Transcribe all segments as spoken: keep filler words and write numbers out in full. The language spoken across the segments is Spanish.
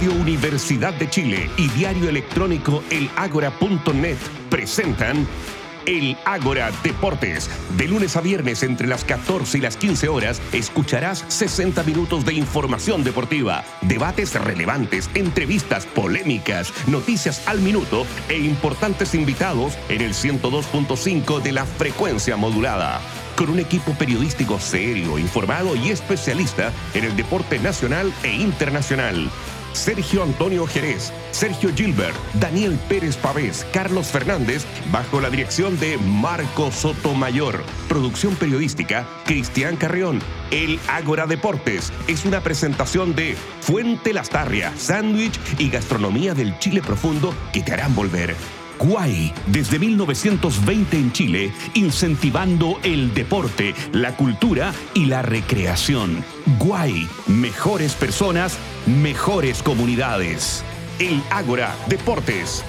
Radio Universidad de Chile y diario electrónico el ágora punto net presentan El Ágora Deportes. De lunes a viernes entre las catorce y las quince horas escucharás sesenta minutos de información deportiva, debates relevantes, entrevistas polémicas, noticias al minuto e importantes invitados en el ciento dos punto cinco de la frecuencia modulada. Con un equipo periodístico serio, informado y especialista en el deporte nacional e internacional. Sergio Antonio Jerez, Sergio Gilbert, Daniel Pérez Pavés, Carlos Fernández, bajo la dirección de Marco Sotomayor. Producción periodística, Cristian Carrión. El Ágora Deportes es una presentación de Fuente Lastarria, sándwich y gastronomía del Chile profundo que te harán volver. Guay, desde mil novecientos veinte en Chile, incentivando el deporte, la cultura y la recreación. Guay, mejores personas, mejores comunidades. El Ágora Deportes.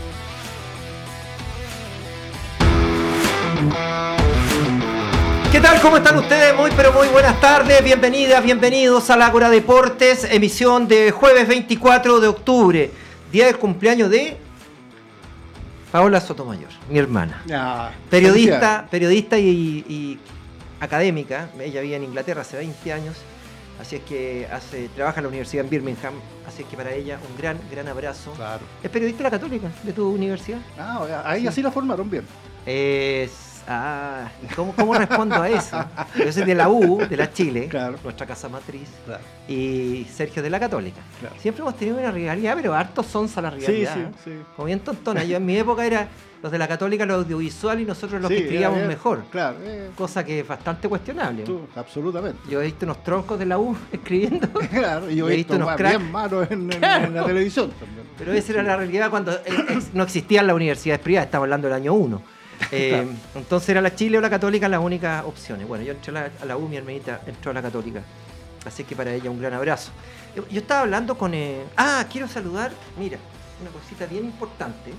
¿Qué tal? ¿Cómo están ustedes? Muy pero muy buenas tardes, bienvenidas, bienvenidos al Ágora Deportes, emisión de jueves veinticuatro de octubre, día del cumpleaños de Paola Sotomayor, mi hermana. Ah, periodista, periodista y, y académica. Ella vive en Inglaterra hace veinte años, así es que hace, trabaja en la universidad en Birmingham, así es que para ella un gran, gran abrazo. Claro. ¿Es periodista de la Católica de tu universidad? Ah, ahí Sí. así la formaron bien. Es... Ah, ¿cómo, cómo respondo a eso? Yo soy de la U, de la Chile, Claro. nuestra casa matriz, Claro. y Sergio de la Católica. Claro. Siempre hemos tenido una rivalidad, pero hartos sonsa la Sí, rivalidad. sí, ¿eh? sí. Como bien tontona. Yo en mi época era los de la Católica, los audiovisual y nosotros los Sí, que escribíamos era bien, mejor. Claro. Eh, Cosa que es bastante cuestionable. tú, absolutamente. Yo he visto unos troncos de la U escribiendo, Claro, y yo he he visto visto unos más cracks. bien malos en, en- Claro. en la televisión también. pero esa era la realidad cuando eh, eh, no existían las universidades privadas, estamos hablando del año uno. Eh, Claro. Entonces era la Chile o la Católica las únicas opciones. Bueno, yo entré a la, a la U, mi hermanita entró a la Católica. Así que para ella un gran abrazo. Yo, yo estaba hablando con... Eh... Ah, quiero saludar, mira, una cosita bien importante.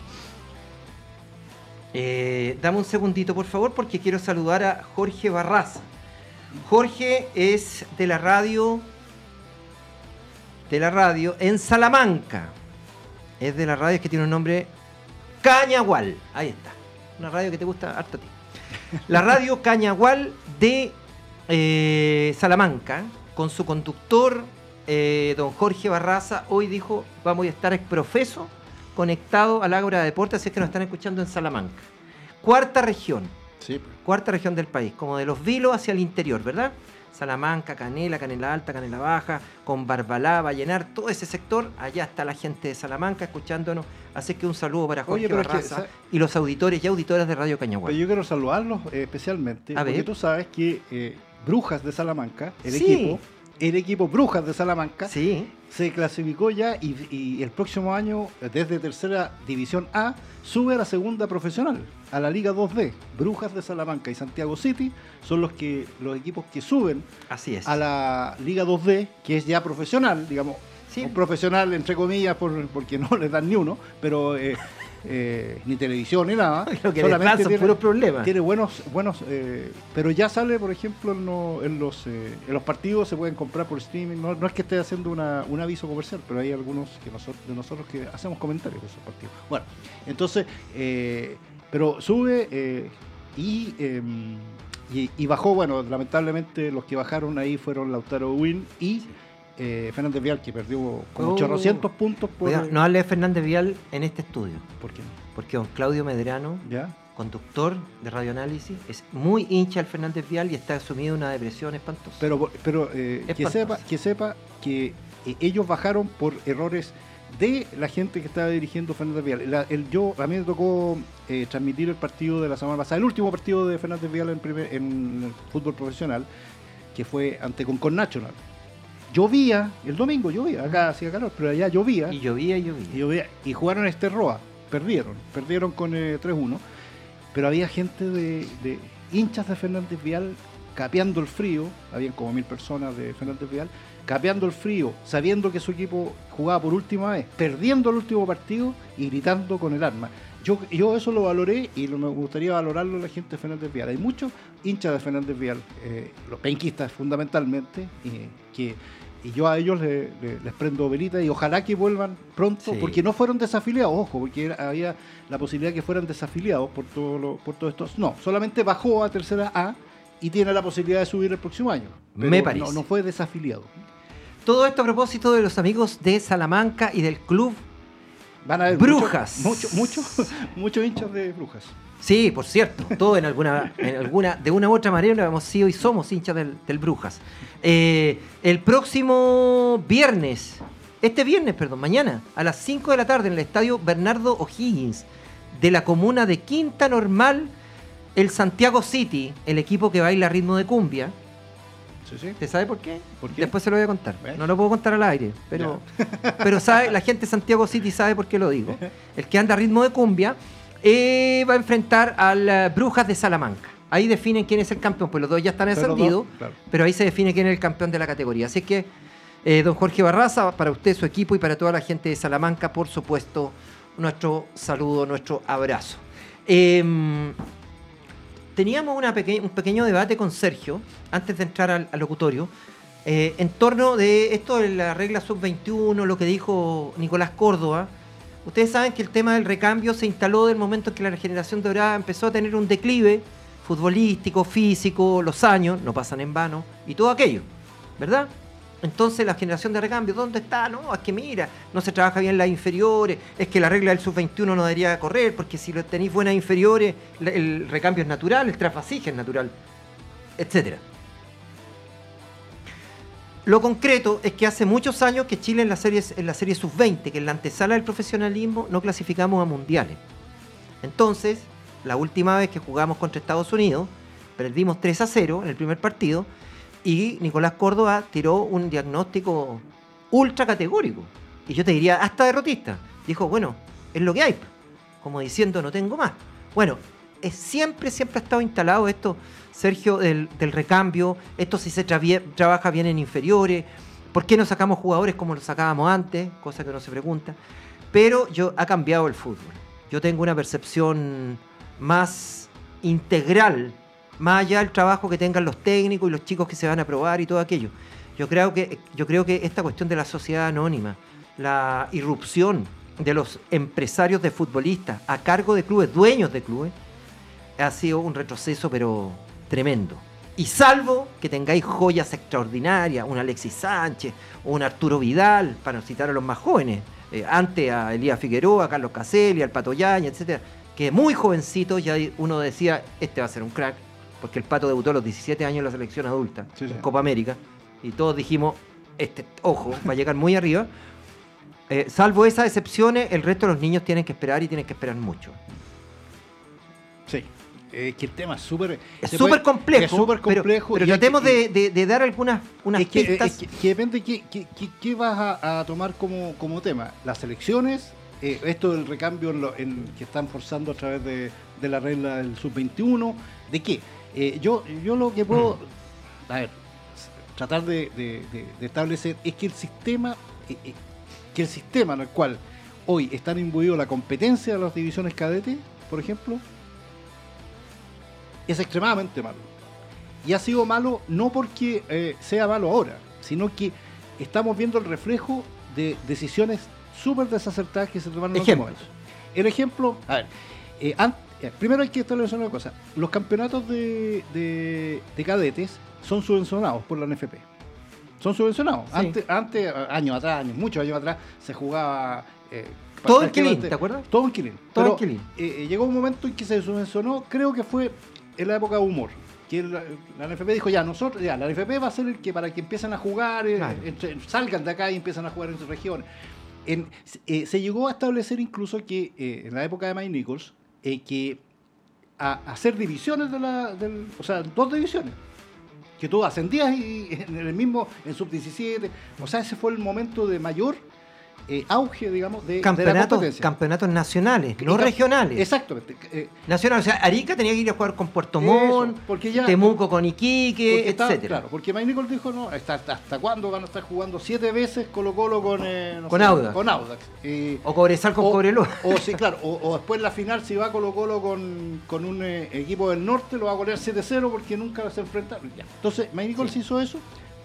Eh, dame un segundito, por favor, porque quiero saludar a Jorge Barraza. Jorge es de la radio... De la radio en Salamanca. Es de la radio que tiene un nombre... Cañagual. Ahí está. Una radio que te gusta harto a ti. La radio Cañagual de eh, Salamanca, con su conductor, eh, don Jorge Barraza, hoy dijo, vamos a estar exprofeso conectado al Ágora de Deportes, así es que nos están escuchando en Salamanca. Cuarta región, Sí, pues. cuarta región del país, como de los Vilos hacia el interior, ¿verdad? Salamanca, Canela, Canela Alta, Canela Baja, con Barbalá, Vallenar, todo ese sector, allá está la gente de Salamanca escuchándonos, así que un saludo para Jorge Oye, pero es que, Barraza ¿sabes? y los auditores y auditoras de Radio Cañagual. Pero yo quiero saludarlos eh, especialmente, A porque ver. tú sabes que eh, Brujas de Salamanca, el Sí. equipo, el equipo Brujas de Salamanca, Sí, se clasificó ya y, y el próximo año, desde tercera división A, sube a la segunda profesional, a la Liga dos D. Brujas de Salamanca y Santiago City son los que los equipos que suben así es. a la Liga dos D, que es ya profesional, digamos, Sí. un profesional entre comillas, por, porque no les dan ni uno, pero eh, eh, ni televisión ni nada. Lo que les dan son tiene, puros problemas. tiene buenos, buenos eh, pero ya sale, por ejemplo, en, lo- en los eh, en los partidos se pueden comprar por streaming. No, no es que esté haciendo una, un aviso comercial, pero hay algunos que nosotros, de nosotros que hacemos comentarios de esos partidos. Bueno, entonces, eh, pero sube eh, y, eh, y y bajó. Bueno, lamentablemente los que bajaron ahí fueron Lautaro Win y eh, Fernández Vial, que perdió como Oh. ochocientos puntos por... Cuidado, no hable de Fernández Vial en este estudio, ¿Por qué? porque don Claudio Medrano, ¿Ya? conductor de Radioanálisis, es muy hincha del Fernández Vial y está sumido en una depresión espantosa. Pero, pero eh, que, Espantoso. sepa, que sepa que eh, ellos bajaron por errores de la gente que estaba dirigiendo Fernández Vial. La- el, yo, a mí me tocó eh, transmitir el partido de la semana pasada, el último partido de Fernández Vial en, primer- en el fútbol profesional, que fue ante Concon National. Llovía, el domingo llovía, acá hacía calor, pero allá llovía. Y llovía y llovía. Y, llovía, y jugaron este Roa, perdieron, perdieron con eh, tres uno, pero había gente de, de hinchas de Fernández Vial capeando el frío, habían como mil personas de Fernández Vial, capeando el frío, sabiendo que su equipo jugaba por última vez, perdiendo el último partido y gritando con el arma. Yo, yo eso lo valoré y lo, me gustaría valorarlo la gente de Fernández Vial. Hay muchos hinchas de Fernández Vial, eh, los penquistas fundamentalmente, eh, que y yo a ellos le, le, les prendo velita y ojalá que vuelvan pronto, Sí. porque no fueron desafiliados, ojo, porque era- había la posibilidad que fueran desafiliados por todo lo, por todo esto. No, solamente bajó a tercera A y tiene la posibilidad de subir el próximo año. Pero Me parece. No, no fue desafiliado. Todo esto a propósito de los amigos de Salamanca y del club. Van a haber Brujas. muchos mucho, mucho, muchos hinchas de Brujas. Sí, por cierto, todo en alguna, en alguna, de una u otra manera hemos sido y somos hinchas del, del Brujas. Eh, el próximo viernes, este viernes, perdón, mañana, a las cinco de la tarde en el estadio Bernardo O'Higgins de la comuna de Quinta Normal, el Santiago City, el equipo que baila ritmo de cumbia. Sí, sí. ¿Usted sabe por qué? ¿Por qué? Después se lo voy a contar. ¿Ves? No lo puedo contar al aire, pero, pero sabe, la gente de Santiago City sabe por qué lo digo. El que anda a ritmo de cumbia eh, va a enfrentar al uh, Brujas de Salamanca. Ahí definen quién es el campeón, pues los dos ya están Pero ascendidos, dos, claro. pero ahí se define quién es el campeón de la categoría. Así que, eh, don Jorge Barraza, para usted, su equipo y para toda la gente de Salamanca, por supuesto, nuestro saludo, nuestro abrazo. Eh, Teníamos una peque- un pequeño debate con Sergio, antes de entrar al, al locutorio, eh, en torno de esto de la regla sub veintiuno, lo que dijo Nicolás Córdoba. Ustedes saben que el tema del recambio se instaló del momento en que la generación dorada empezó a tener un declive futbolístico, físico, los años, no pasan en vano, y todo aquello, ¿verdad? Entonces la generación de recambio, ¿dónde está? No, es que mira, no se trabaja bien las inferiores, es que la regla del sub veintiuno no debería correr, porque si lo tenéis buenas inferiores, la- el recambio es natural, el trasfasige es natural, etcétera. Lo concreto es que hace muchos años que Chile en la serie, en la serie sub veinte, que es la antesala del profesionalismo, no clasificamos a mundiales. Entonces, la última vez que jugamos contra Estados Unidos, perdimos tres a cero en el primer partido, y Nicolás Córdoba tiró un diagnóstico ultra categórico. Y yo te diría, hasta derrotista. Dijo, bueno, es lo que hay. Como diciendo, no tengo más. Bueno, es siempre, siempre ha estado instalado esto, Sergio, del, del recambio. Esto si se tra- trabaja bien en inferiores. ¿Por qué no sacamos jugadores como lo sacábamos antes? Cosa que uno se pregunta. Pero yo, ha cambiado el fútbol. Yo tengo una percepción más integral, más allá del trabajo que tengan los técnicos y los chicos que se van a probar y todo aquello. Yo creo que, yo creo que esta cuestión de la sociedad anónima, la irrupción de los empresarios de futbolistas a cargo de clubes, dueños de clubes, ha sido un retroceso pero tremendo. Y salvo que tengáis joyas extraordinarias, un Alexis Sánchez, o un Arturo Vidal, para citar a los más jóvenes, eh, antes a Elías Figueroa, a Carlos Caselli, al Pato Yañez, etcétera, que muy jovencitos ya uno decía, este va a ser un crack, porque el Pato debutó a los diecisiete años en la selección adulta, Sí, sí. en Copa América, y todos dijimos, este, ojo, va a llegar muy arriba. Eh, salvo esas excepciones, el resto de los niños tienen que esperar y tienen que esperar mucho. Sí. Eh, que el tema es súper... Es se súper puede- complejo, Es súper pero- complejo. pero, y hay tratemos que- de, de- de dar algunas unas es que, pistas. es que- que depende qué, qué, qué- qué vas a, a tomar como, como tema. Las elecciones, eh, esto del recambio en lo- en- que están forzando a través de, de la regla del sub veintiuno, ¿de qué? Eh, yo, yo lo que puedo, a ver, s- tratar de, de- de- de establecer es que el sistema, eh, eh, que el sistema en el cual hoy están imbuidos la competencia de las divisiones cadetes, por ejemplo, es extremadamente malo. Y ha sido malo no porque eh, sea malo ahora, sino que estamos viendo el reflejo de decisiones súper desacertadas que se tomaron en los Ejemplos. momentos. El ejemplo, a ver, eh, an- eh, primero hay que establecer una cosa. Los campeonatos de, de- de cadetes son subvencionados por la N F P. Son subvencionados. Sí. Antes, antes, años atrás, años, muchos años atrás, se jugaba... eh, Todo en prácticamente- Quilín, ¿te acuerdas? Todo en Quilín. Todo en Pero, Quilín. eh, eh, llegó un momento en que se subvencionó, creo que fue en la época de humor. Que la, la N F P dijo, ya, nosotros, ya, la N F P va a ser el que para que empiecen a jugar, eh, Claro. entre- salgan de acá y empiezan a jugar en sus regiones. En- eh, se llegó a establecer incluso que eh, en la época de Mike Nichols, eh, que a, a hacer divisiones de la, del, o sea, dos divisiones. Que tú ascendías y, en el mismo, en sub diecisiete. O sea, ese fue el momento de mayor eh, auge, digamos, de, de la Campeonatos, competencia. campeonatos nacionales, Y no cam- regionales. Exactamente. eh, Nacionales, o sea, Arica tenía que ir a jugar con Puerto Montt, Eso, porque ya- Temuco con Iquique, Porque está- etcétera. Claro, porque Mike Nichols dijo, no, ¿hasta, hasta, hasta cuándo van a estar jugando siete veces Colo Colo con, eh, no Con sé, Audax. Con Audax. Eh, O Cobresal con o, Cobreloa. o sí, claro, o, o después la final, si va Colo Colo con, con un eh, equipo del norte, lo va a golear siete cero porque nunca se enfrentaron. Ya. Entonces, Mike Nichols Sí. hizo eso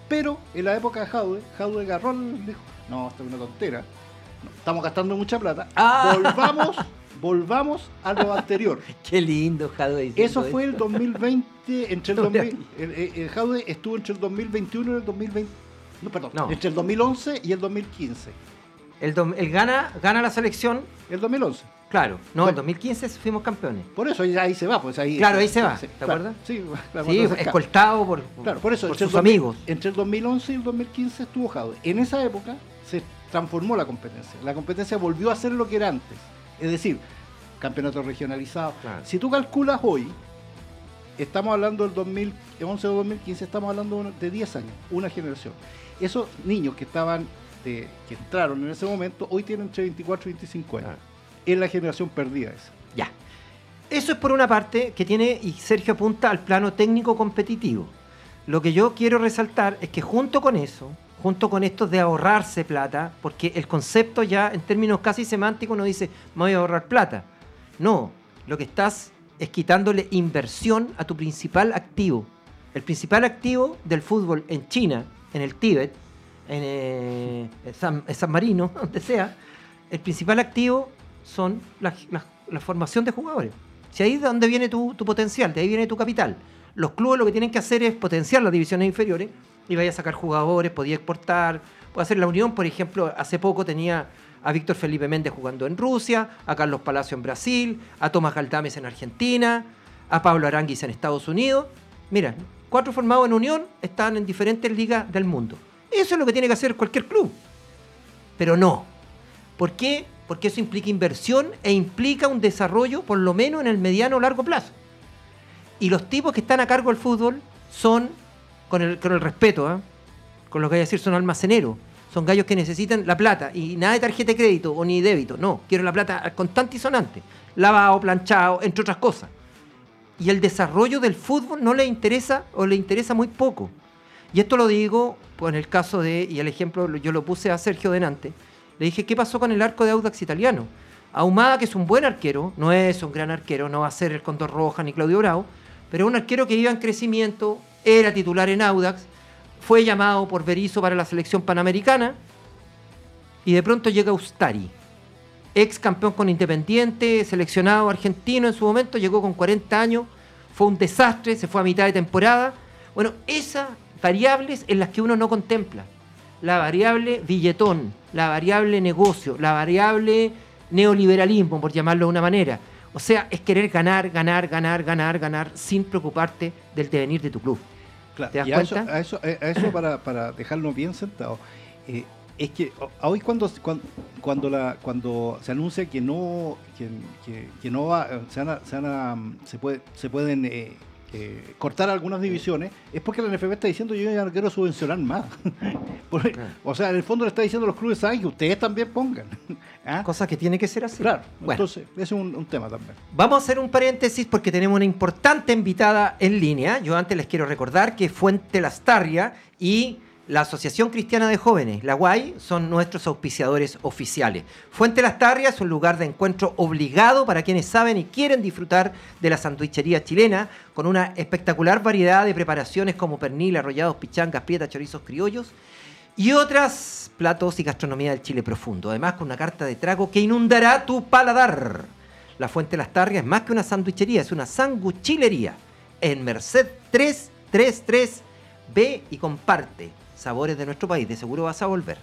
Pero en la época de Jadwe, Jadwe agarró y dijo, no, esto es una tontera, no, estamos gastando mucha plata, ah. volvamos, volvamos a lo anterior. Qué lindo Jadwe. Eso fue el dos mil veinte, entre el, dos mil, el, el, el Jadwe estuvo entre el dos mil veintiuno y el dos mil veinte, no, perdón, no. entre el dos mil once y el dos mil quince. El, do, el gana, gana la selección. El dos mil once. Claro, no, bueno, en dos mil quince fuimos campeones. Por eso ahí se va, pues ahí. Claro, ahí se va, sí, ¿te claro, acuerdas? Sí, claro, sí escoltado por, claro, por, eso, por entre sus el dos mil, amigos. Entre el dos mil once y el dos mil quince estuvo Jadwe. En esa época se transformó la competencia. La competencia volvió a ser lo que era antes. Es decir, campeonato regionalizado. Claro. Si tú calculas hoy, estamos hablando del dos mil once o dos mil quince, estamos hablando de diez años, una generación. Esos niños que estaban, de, que entraron en ese momento, hoy tienen entre veinticuatro y veinticinco años. Ah. Es la generación perdida esa. Ya. Eso es por una parte que tiene, y Sergio apunta al plano técnico competitivo. Lo que yo quiero resaltar es que junto con eso, junto con esto de ahorrarse plata, porque el concepto ya en términos casi semánticos no dice, me voy a ahorrar plata. No, lo que estás es quitándole inversión a tu principal activo. El principal activo del fútbol en China, en el Tíbet, en, eh, en, San, en San Marino, donde sea, el principal activo son la, la, la formación de jugadores. Si ahí es de donde viene tu, tu potencial, de ahí viene tu capital. Los clubes lo que tienen que hacer es potenciar las divisiones inferiores y vaya a sacar jugadores, podía exportar, puede hacer la Unión, por ejemplo, hace poco tenía a Víctor Felipe Méndez jugando en Rusia, a Carlos Palacio en Brasil, a Tomás Galdames en Argentina, a Pablo Aránguiz en Estados Unidos. Mira, cuatro formados en Unión están en diferentes ligas del mundo. Eso es lo que tiene que hacer cualquier club. Pero no. ¿Por qué? Porque eso implica inversión e implica un desarrollo, por lo menos en el mediano o largo plazo. Y los tipos que están a cargo del fútbol son, con el, con el respeto, ¿eh? con lo que voy a decir, son almaceneros. Son gallos que necesitan la plata y nada de tarjeta de crédito o ni débito. No, quiero la plata constante y sonante. Lavado, planchado, entre otras cosas. Y el desarrollo del fútbol no le interesa o le interesa muy poco. Y esto lo digo pues, en el caso de, y el ejemplo yo lo puse a Sergio delante, le dije, ¿qué pasó con el arco de Audax Italiano? Ahumada, que es un buen arquero, no es un gran arquero, no va a ser el Condor Roja ni Claudio Bravo, pero es un arquero que iba en crecimiento, era titular en Audax, fue llamado por Berizzo para la selección panamericana y de pronto llega Ustari, ex campeón con Independiente, seleccionado argentino en su momento, llegó con cuarenta años, fue un desastre, se fue a mitad de temporada. Bueno, esas variables en las que uno no contempla. La variable billetón, la variable negocio, la variable neoliberalismo, por llamarlo de una manera. O sea, es querer ganar, ganar, ganar, ganar, ganar, sin preocuparte del devenir de tu club. Claro, ¿te das y a cuenta? Eso, a eso, a eso para, para dejarlo bien sentado, eh, es que hoy cuando, cuando, cuando, la, cuando se anuncia que no, que, que, que no va, se, van a, se, van a, se, puede, se pueden... Eh, Eh, cortar algunas divisiones, es porque la N F P está diciendo yo ya no quiero subvencionar más. Porque, o sea, en el fondo le está diciendo a los clubes, saben que ustedes también pongan. ¿Ah? Cosa que tiene que ser así. Claro, bueno, entonces ese es un, un tema también. Vamos a hacer un paréntesis porque tenemos una importante invitada en línea. Yo antes les quiero recordar que Fuente Lastarria y la Asociación Cristiana de Jóvenes, la U A I, son nuestros auspiciadores oficiales. Fuente Lastarria es un lugar de encuentro obligado para quienes saben y quieren disfrutar de la sandwichería chilena, con una espectacular variedad de preparaciones como pernil, arrollados, pichangas, prietas, chorizos criollos y otros platos y gastronomía del Chile profundo. Además, con una carta de trago que inundará tu paladar. La Fuente Lastarria es más que una sandwichería, es una sanguchilería. En Merced trescientos treinta y tres, ve y comparte sabores de nuestro país, de seguro vas a volver.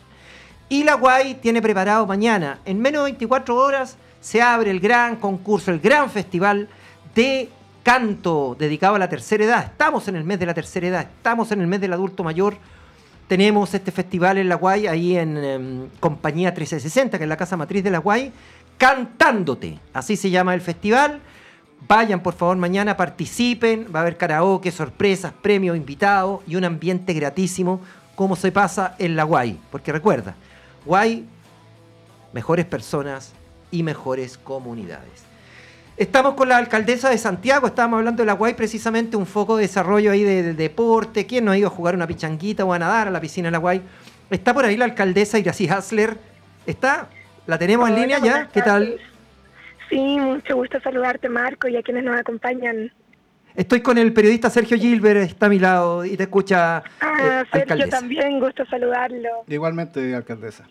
Y la U A I tiene preparado mañana, en menos de veinticuatro horas, se abre el gran concurso, el gran festival de canto dedicado a la tercera edad. Estamos en el mes de la tercera edad, estamos en el mes del adulto mayor. Tenemos este festival en la U A I, ahí en um, Compañía trescientos sesenta, que es la casa matriz de la U A I, Cantándote, así se llama el festival. Vayan, por favor, mañana, participen, va a haber karaoke, sorpresas, premios, invitados y un ambiente gratísimo, como se pasa en la U A I. Porque recuerda, U A I, mejores personas y mejores comunidades. Estamos con la alcaldesa de Santiago, estábamos hablando de la U A I, precisamente un foco de desarrollo ahí de, de deporte. ¿Quién no ha ido a jugar una pichanguita o a nadar a la piscina de la U A I? Está por ahí la alcaldesa Iracy Hasler. ¿Está? ¿La tenemos en línea ya? ¿Qué tal? Sí, mucho gusto saludarte, Marco, y a quienes nos acompañan. Estoy con el periodista Sergio Gilbert, está a mi lado y te escucha. Ah, eh, Sergio, alcaldesa. también, gusto saludarlo. Igualmente, alcaldesa.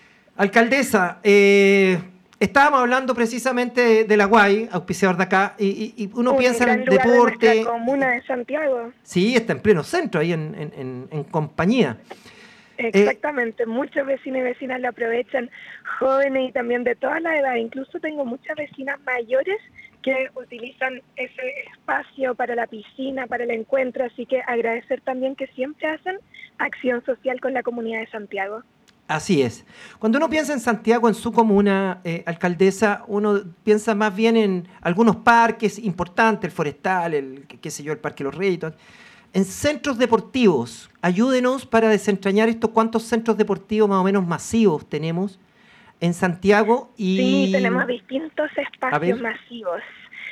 Alcaldesa, eh, estábamos hablando precisamente de, de la U A I, auspiciador de acá, y, y, y uno Un piensa gran en lugar deporte. de nuestra comuna de Santiago. Sí, está en pleno centro, ahí en, en, en, en compañía. Exactamente, eh, muchos vecinos y vecinas lo aprovechan, jóvenes y también de toda la edad. Incluso tengo muchas vecinas mayores que utilizan ese espacio para la piscina, para el encuentro, así que agradecer también que siempre hacen acción social con la comunidad de Santiago. Así es. Cuando uno piensa en Santiago, en su comuna, eh, alcaldesa, uno piensa más bien en algunos parques importantes, el Forestal, el qué sé yo, el Parque Los Reyes, todo. En centros deportivos, ayúdenos para desentrañar estos cuántos centros deportivos más o menos masivos tenemos en Santiago. Y... Sí, tenemos distintos espacios masivos.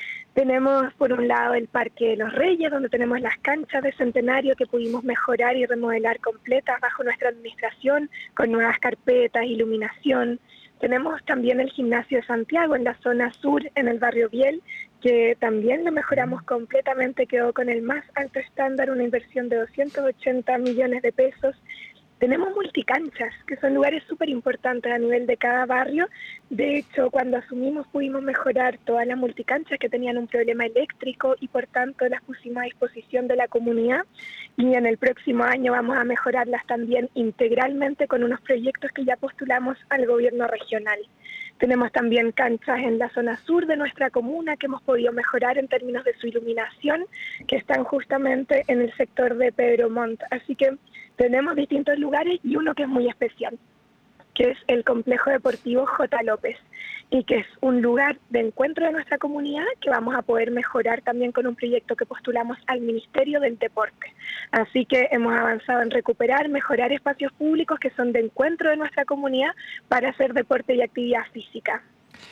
Tenemos por un lado el Parque de los Reyes, donde tenemos las canchas de Centenario que pudimos mejorar y remodelar completas bajo nuestra administración, con nuevas carpetas, iluminación. Tenemos también el Gimnasio de Santiago en la zona sur, en el barrio Biel, que también lo mejoramos completamente, quedó con el más alto estándar, una inversión de doscientos ochenta millones de pesos. Tenemos multicanchas, que son lugares súper importantes a nivel de cada barrio. De hecho, cuando asumimos pudimos mejorar todas las multicanchas que tenían un problema eléctrico y por tanto las pusimos a disposición de la comunidad. Y en el próximo año vamos a mejorarlas también integralmente con unos proyectos que ya postulamos al gobierno regional. Tenemos también canchas en la zona sur de nuestra comuna que hemos podido mejorar en términos de su iluminación, que están justamente en el sector de Pedro Montt. Así que tenemos distintos lugares y uno que es muy especial, que es el Complejo Deportivo J. López, y que es un lugar de encuentro de nuestra comunidad que vamos a poder mejorar también con un proyecto que postulamos al Ministerio del Deporte. Así que hemos avanzado en recuperar, mejorar espacios públicos que son de encuentro de nuestra comunidad para hacer deporte y actividad física.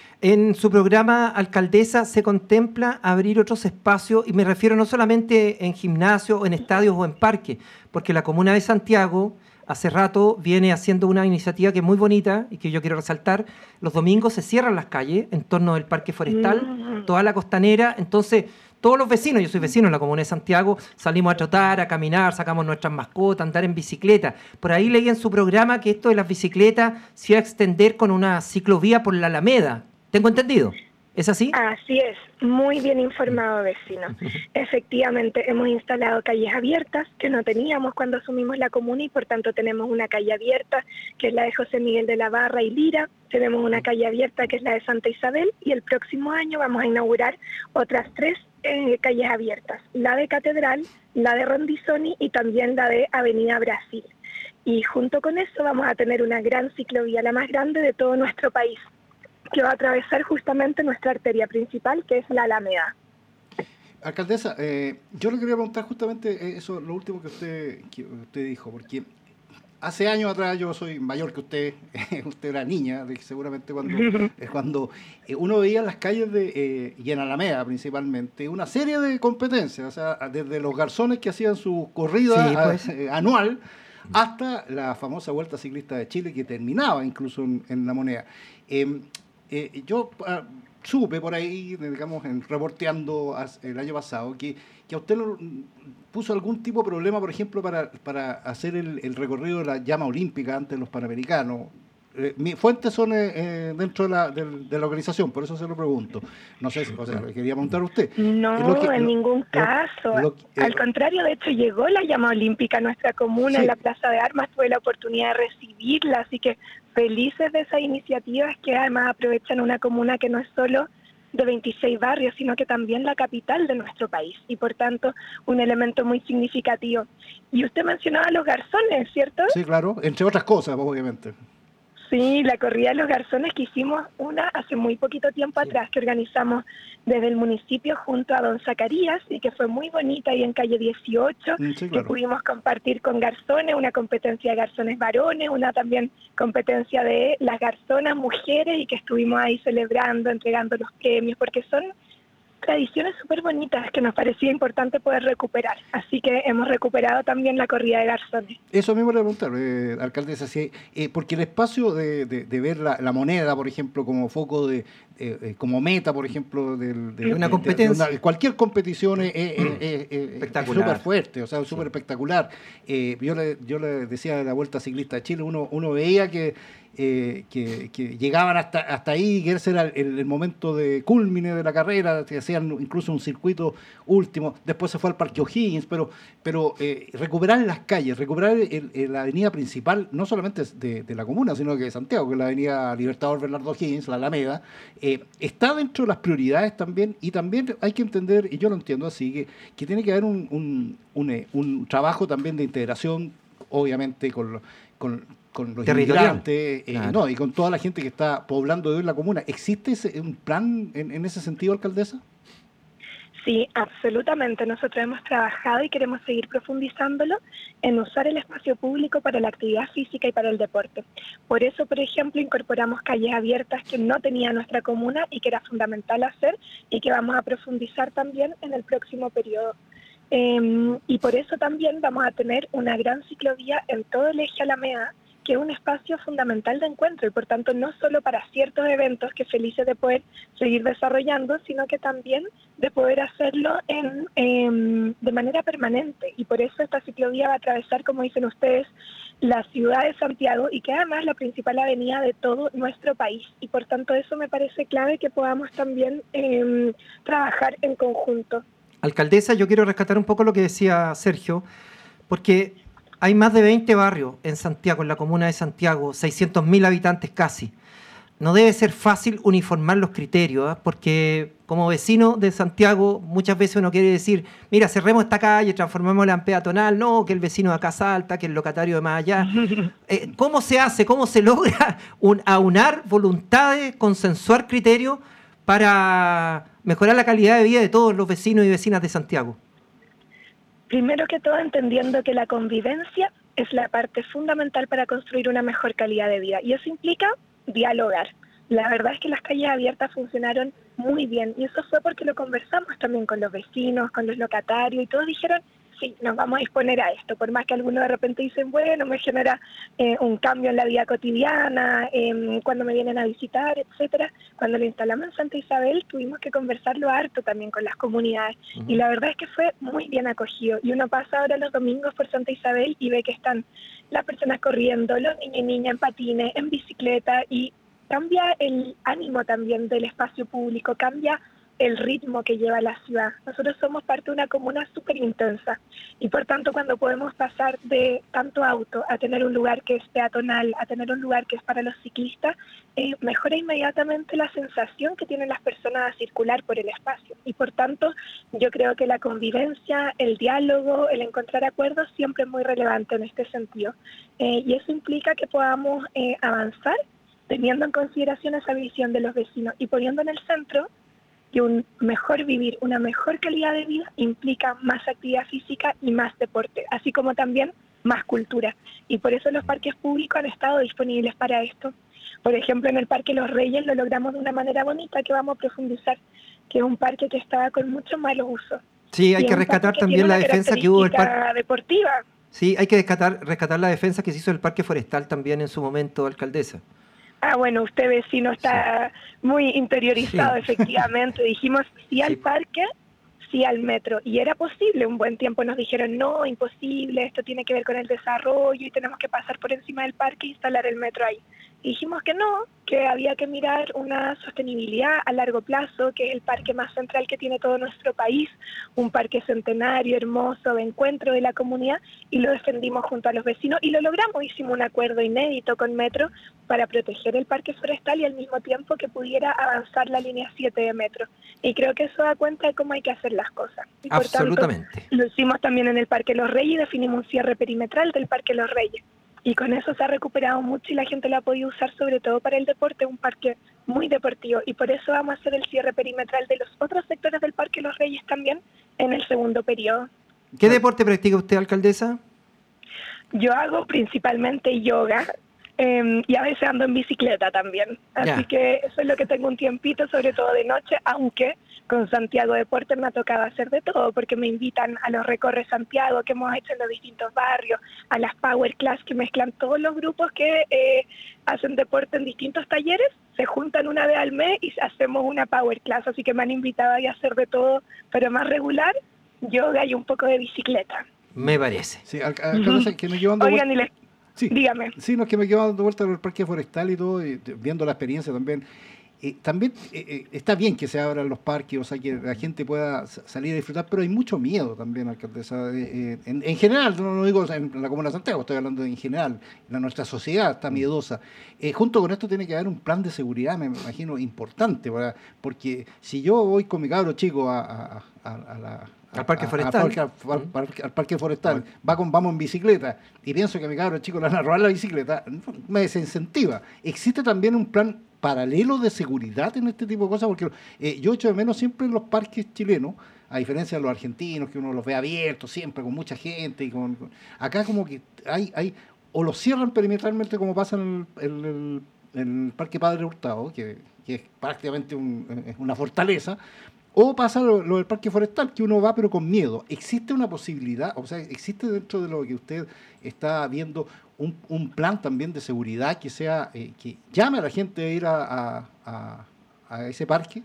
En su programa, alcaldesa, se contempla abrir otros espacios, y me refiero no solamente en gimnasios, en estadios o en parques, porque la Comuna de Santiago hace rato viene haciendo una iniciativa que es muy bonita y que yo quiero resaltar. Los domingos se cierran las calles en torno del Parque Forestal, mm. toda la costanera, entonces todos los vecinos, yo soy vecino en la Comuna de Santiago, salimos a trotar, a caminar, sacamos nuestras mascotas, andar en bicicleta. Por ahí leí en su programa que esto de las bicicletas se iba a extender con una ciclovía por la Alameda. ¿Tengo entendido? ¿Es así? Así es, muy bien informado, vecino. Efectivamente, hemos instalado calles abiertas que no teníamos cuando asumimos la comuna y por tanto tenemos una calle abierta que es la de José Miguel de la Barra y Lira, tenemos una calle abierta que es la de Santa Isabel y el próximo año vamos a inaugurar otras tres eh, calles abiertas, la de Catedral, la de Rondizoni y también la de Avenida Brasil. Y junto con eso vamos a tener una gran ciclovía, la más grande de todo nuestro país, que va a atravesar justamente nuestra arteria principal, que es la Alameda. Alcaldesa, eh, yo le quería preguntar justamente eso, lo último que usted, que usted dijo, porque hace años atrás, yo soy mayor que usted, usted era niña, de, seguramente cuando, eh, cuando eh, uno veía en las calles de, eh, y en Alameda principalmente, una serie de competencias, o sea, desde los garzones que hacían su corrida sí, pues. a, eh, anual, hasta la famosa Vuelta Ciclista de Chile, que terminaba incluso en, en La Moneda. Eh, Eh, yo uh, supe por ahí, digamos, en, reporteando as, el año pasado, que, que a usted lo, puso algún tipo de problema, por ejemplo, para, para hacer el, el recorrido de la llama olímpica antes de los Panamericanos. Eh, mis fuentes son eh, dentro de la, de, de la organización, por eso se lo pregunto. No sé, o sea, le quería preguntar a usted. No, que, en lo, ningún lo, caso. Lo, eh, Al contrario, de hecho, llegó la llama olímpica a nuestra comuna, sí. En la Plaza de Armas, tuve la oportunidad de recibirla, así que felices de esas iniciativas que además aprovechan una comuna que no es solo de veintiséis barrios, sino que también la capital de nuestro país, y por tanto un elemento muy significativo. Y usted mencionaba los garzones, ¿cierto? Sí, claro, entre otras cosas, obviamente. Sí, la corrida de los garzones que hicimos una hace muy poquito tiempo sí. atrás, que organizamos desde el municipio junto a don Zacarías y que fue muy bonita ahí en calle dieciocho, sí, claro. que pudimos compartir con garzones, una competencia de garzones varones, una también competencia de las garzonas mujeres y que estuvimos ahí celebrando, entregando los premios, porque son tradiciones súper bonitas que nos parecía importante poder recuperar. Así que hemos recuperado también la corrida de garzones. Eso mismo le preguntar, eh, alcaldesa, si, eh, porque el espacio de, de, de ver la, la moneda, por ejemplo, como foco de, eh, como meta, por ejemplo, del, de, de una de, competencia. De una, cualquier competición es súper fuerte, o sea, súper sí. espectacular. Eh, yo, le, yo le decía de la Vuelta Ciclista de Chile, uno, uno veía que Eh, que, que llegaban hasta hasta ahí, que ese era el, el momento de culmine de la carrera, que hacían incluso un circuito último, después se fue al Parque O'Higgins, pero, pero eh, recuperar las calles, recuperar el, el, la avenida principal, no solamente de, de la comuna, sino que de Santiago, que es la avenida Libertador Bernardo O'Higgins, la Alameda, eh, está dentro de las prioridades también, y también hay que entender, y yo lo entiendo así, que, que tiene que haber un, un, un, un trabajo también de integración, obviamente con, con con los inmigrantes, eh, claro. no, y con toda la gente que está poblando de hoy la comuna. ¿Existe ese, un plan en, en ese sentido, alcaldesa? Sí, absolutamente. Nosotros hemos trabajado y queremos seguir profundizándolo en usar el espacio público para la actividad física y para el deporte. Por eso, por ejemplo, incorporamos calles abiertas que no tenía nuestra comuna y que era fundamental hacer y que vamos a profundizar también en el próximo periodo. Eh, y por eso también vamos a tener una gran ciclovía en todo el eje Alameda, que es un espacio fundamental de encuentro y por tanto no solo para ciertos eventos que felices de poder seguir desarrollando, sino que también de poder hacerlo en, eh, de manera permanente. Y por eso esta ciclovía va a atravesar, como dicen ustedes, la ciudad de Santiago y que además es la principal avenida de todo nuestro país. Y por tanto eso me parece clave que podamos también eh, trabajar en conjunto. Alcaldesa, yo quiero rescatar un poco lo que decía Sergio, porque hay más de veinte barrios en Santiago, en la comuna de Santiago, seiscientos mil habitantes casi. No debe ser fácil uniformar los criterios, ¿eh? Porque como vecino de Santiago muchas veces uno quiere decir, mira, cerremos esta calle, transformémosla en peatonal, no, que el vecino de acá salta, que el locatario de más allá. Eh, ¿Cómo se hace, cómo se logra un, aunar voluntades, consensuar criterios para mejorar la calidad de vida de todos los vecinos y vecinas de Santiago? Primero que todo, entendiendo que la convivencia es la parte fundamental para construir una mejor calidad de vida. Y eso implica dialogar. La verdad es que las calles abiertas funcionaron muy bien. Y eso fue porque lo conversamos también con los vecinos, con los locatarios, y todos dijeron, sí, nos vamos a disponer a esto. Por más que algunos de repente dicen, bueno, me genera eh, un cambio en la vida cotidiana, eh, cuando me vienen a visitar, etcétera. Cuando lo instalamos en Santa Isabel, tuvimos que conversarlo harto también con las comunidades. Uh-huh. Y la verdad es que fue muy bien acogido. Y uno pasa ahora los domingos por Santa Isabel y ve que están las personas corriendo, los niños y niñas en patines, en bicicleta, y cambia el ánimo también del espacio público, cambia el ritmo que lleva la ciudad. Nosotros somos parte de una comuna súper intensa y por tanto cuando podemos pasar de tanto auto a tener un lugar que es peatonal, a tener un lugar que es para los ciclistas, eh, mejora inmediatamente la sensación que tienen las personas a circular por el espacio. Y por tanto yo creo que la convivencia, el diálogo, el encontrar acuerdos siempre es muy relevante en este sentido. Eh, y eso implica que podamos eh, avanzar teniendo en consideración esa visión de los vecinos y poniendo en el centro que un mejor vivir, una mejor calidad de vida implica más actividad física y más deporte, así como también más cultura. Y por eso los parques públicos han estado disponibles para esto. Por ejemplo, en el Parque Los Reyes lo logramos de una manera bonita que vamos a profundizar, que es un parque que estaba con mucho malos usos. Sí, hay que rescatar también la defensa que hubo del parque deportiva. Sí, hay que rescatar, rescatar la defensa que se hizo del Parque Forestal también en su momento, alcaldesa. Ah, bueno, usted vecino está sí. muy interiorizado, sí. Efectivamente. Dijimos sí al sí. parque, sí al metro. Y era posible, un buen tiempo nos dijeron, no, imposible, esto tiene que ver con el desarrollo y tenemos que pasar por encima del parque e instalar el metro ahí. Y dijimos que no, que había que mirar una sostenibilidad a largo plazo, que es el parque más central que tiene todo nuestro país, un parque centenario, hermoso, de encuentro de la comunidad, y lo defendimos junto a los vecinos y lo logramos. Hicimos un acuerdo inédito con Metro para proteger el parque forestal y al mismo tiempo que pudiera avanzar la línea siete de Metro. Y creo que eso da cuenta de cómo hay que hacer las cosas. Y por Absolutamente. Tanto, lo hicimos también en el Parque Los Reyes y definimos un cierre perimetral del Parque Los Reyes. Y con eso se ha recuperado mucho y la gente lo ha podido usar sobre todo para el deporte, un parque muy deportivo. Y por eso vamos a hacer el cierre perimetral de los otros sectores del Parque Los Reyes también en el segundo periodo. ¿Qué deporte practica usted, alcaldesa? Yo hago principalmente yoga. Eh, y a veces ando en bicicleta también. Así Ya. que eso es lo que tengo un tiempito, sobre todo de noche, aunque con Santiago Deportes me ha tocado hacer de todo, porque me invitan a los Recorre Santiago que hemos hecho en los distintos barrios, a las Power Class que mezclan todos los grupos que eh, hacen deporte en distintos talleres, se juntan una vez al mes y hacemos una Power Class, así que me han invitado a hacer de todo, pero más regular, yoga y un poco de bicicleta. Me parece. Sí, acá, acá no sé, que me llevan de Oigan, vuelta. y les... Sí. dígame. Sí, no, es que me quedo dando vuelta por el parque forestal y todo, y viendo la experiencia también. Eh, también eh, eh, está bien que se abran los parques, o sea, que la gente pueda salir a disfrutar, pero hay mucho miedo también, alcaldesa. Eh, eh, en, en general, no lo digo en la Comuna de Santiago, estoy hablando en general. La, nuestra sociedad está miedosa. Eh, junto con esto tiene que haber un plan de seguridad, me imagino, importante, para, porque si yo voy con mi cabro chico a, a, a, a la... Al parque forestal. Al parque, al, al, al parque forestal, va con, vamos en bicicleta y pienso que a mi cabro chico le van a robar la bicicleta, me desincentiva. ¿Existe también un plan paralelo de seguridad en este tipo de cosas? Porque eh, yo echo de menos siempre en los parques chilenos, a diferencia de los argentinos, que uno los ve abiertos siempre, con mucha gente. Y con, con acá como que hay, hay o los cierran perimetralmente como pasa en el, en el, en el Parque Padre Hurtado, que, que es prácticamente un, es una fortaleza, o pasa lo, lo del parque forestal, que uno va pero con miedo. ¿Existe una posibilidad, o sea, existe dentro de lo que usted está viendo un, un plan también de seguridad que sea eh, que llame a la gente a ir a, a, a, a ese parque?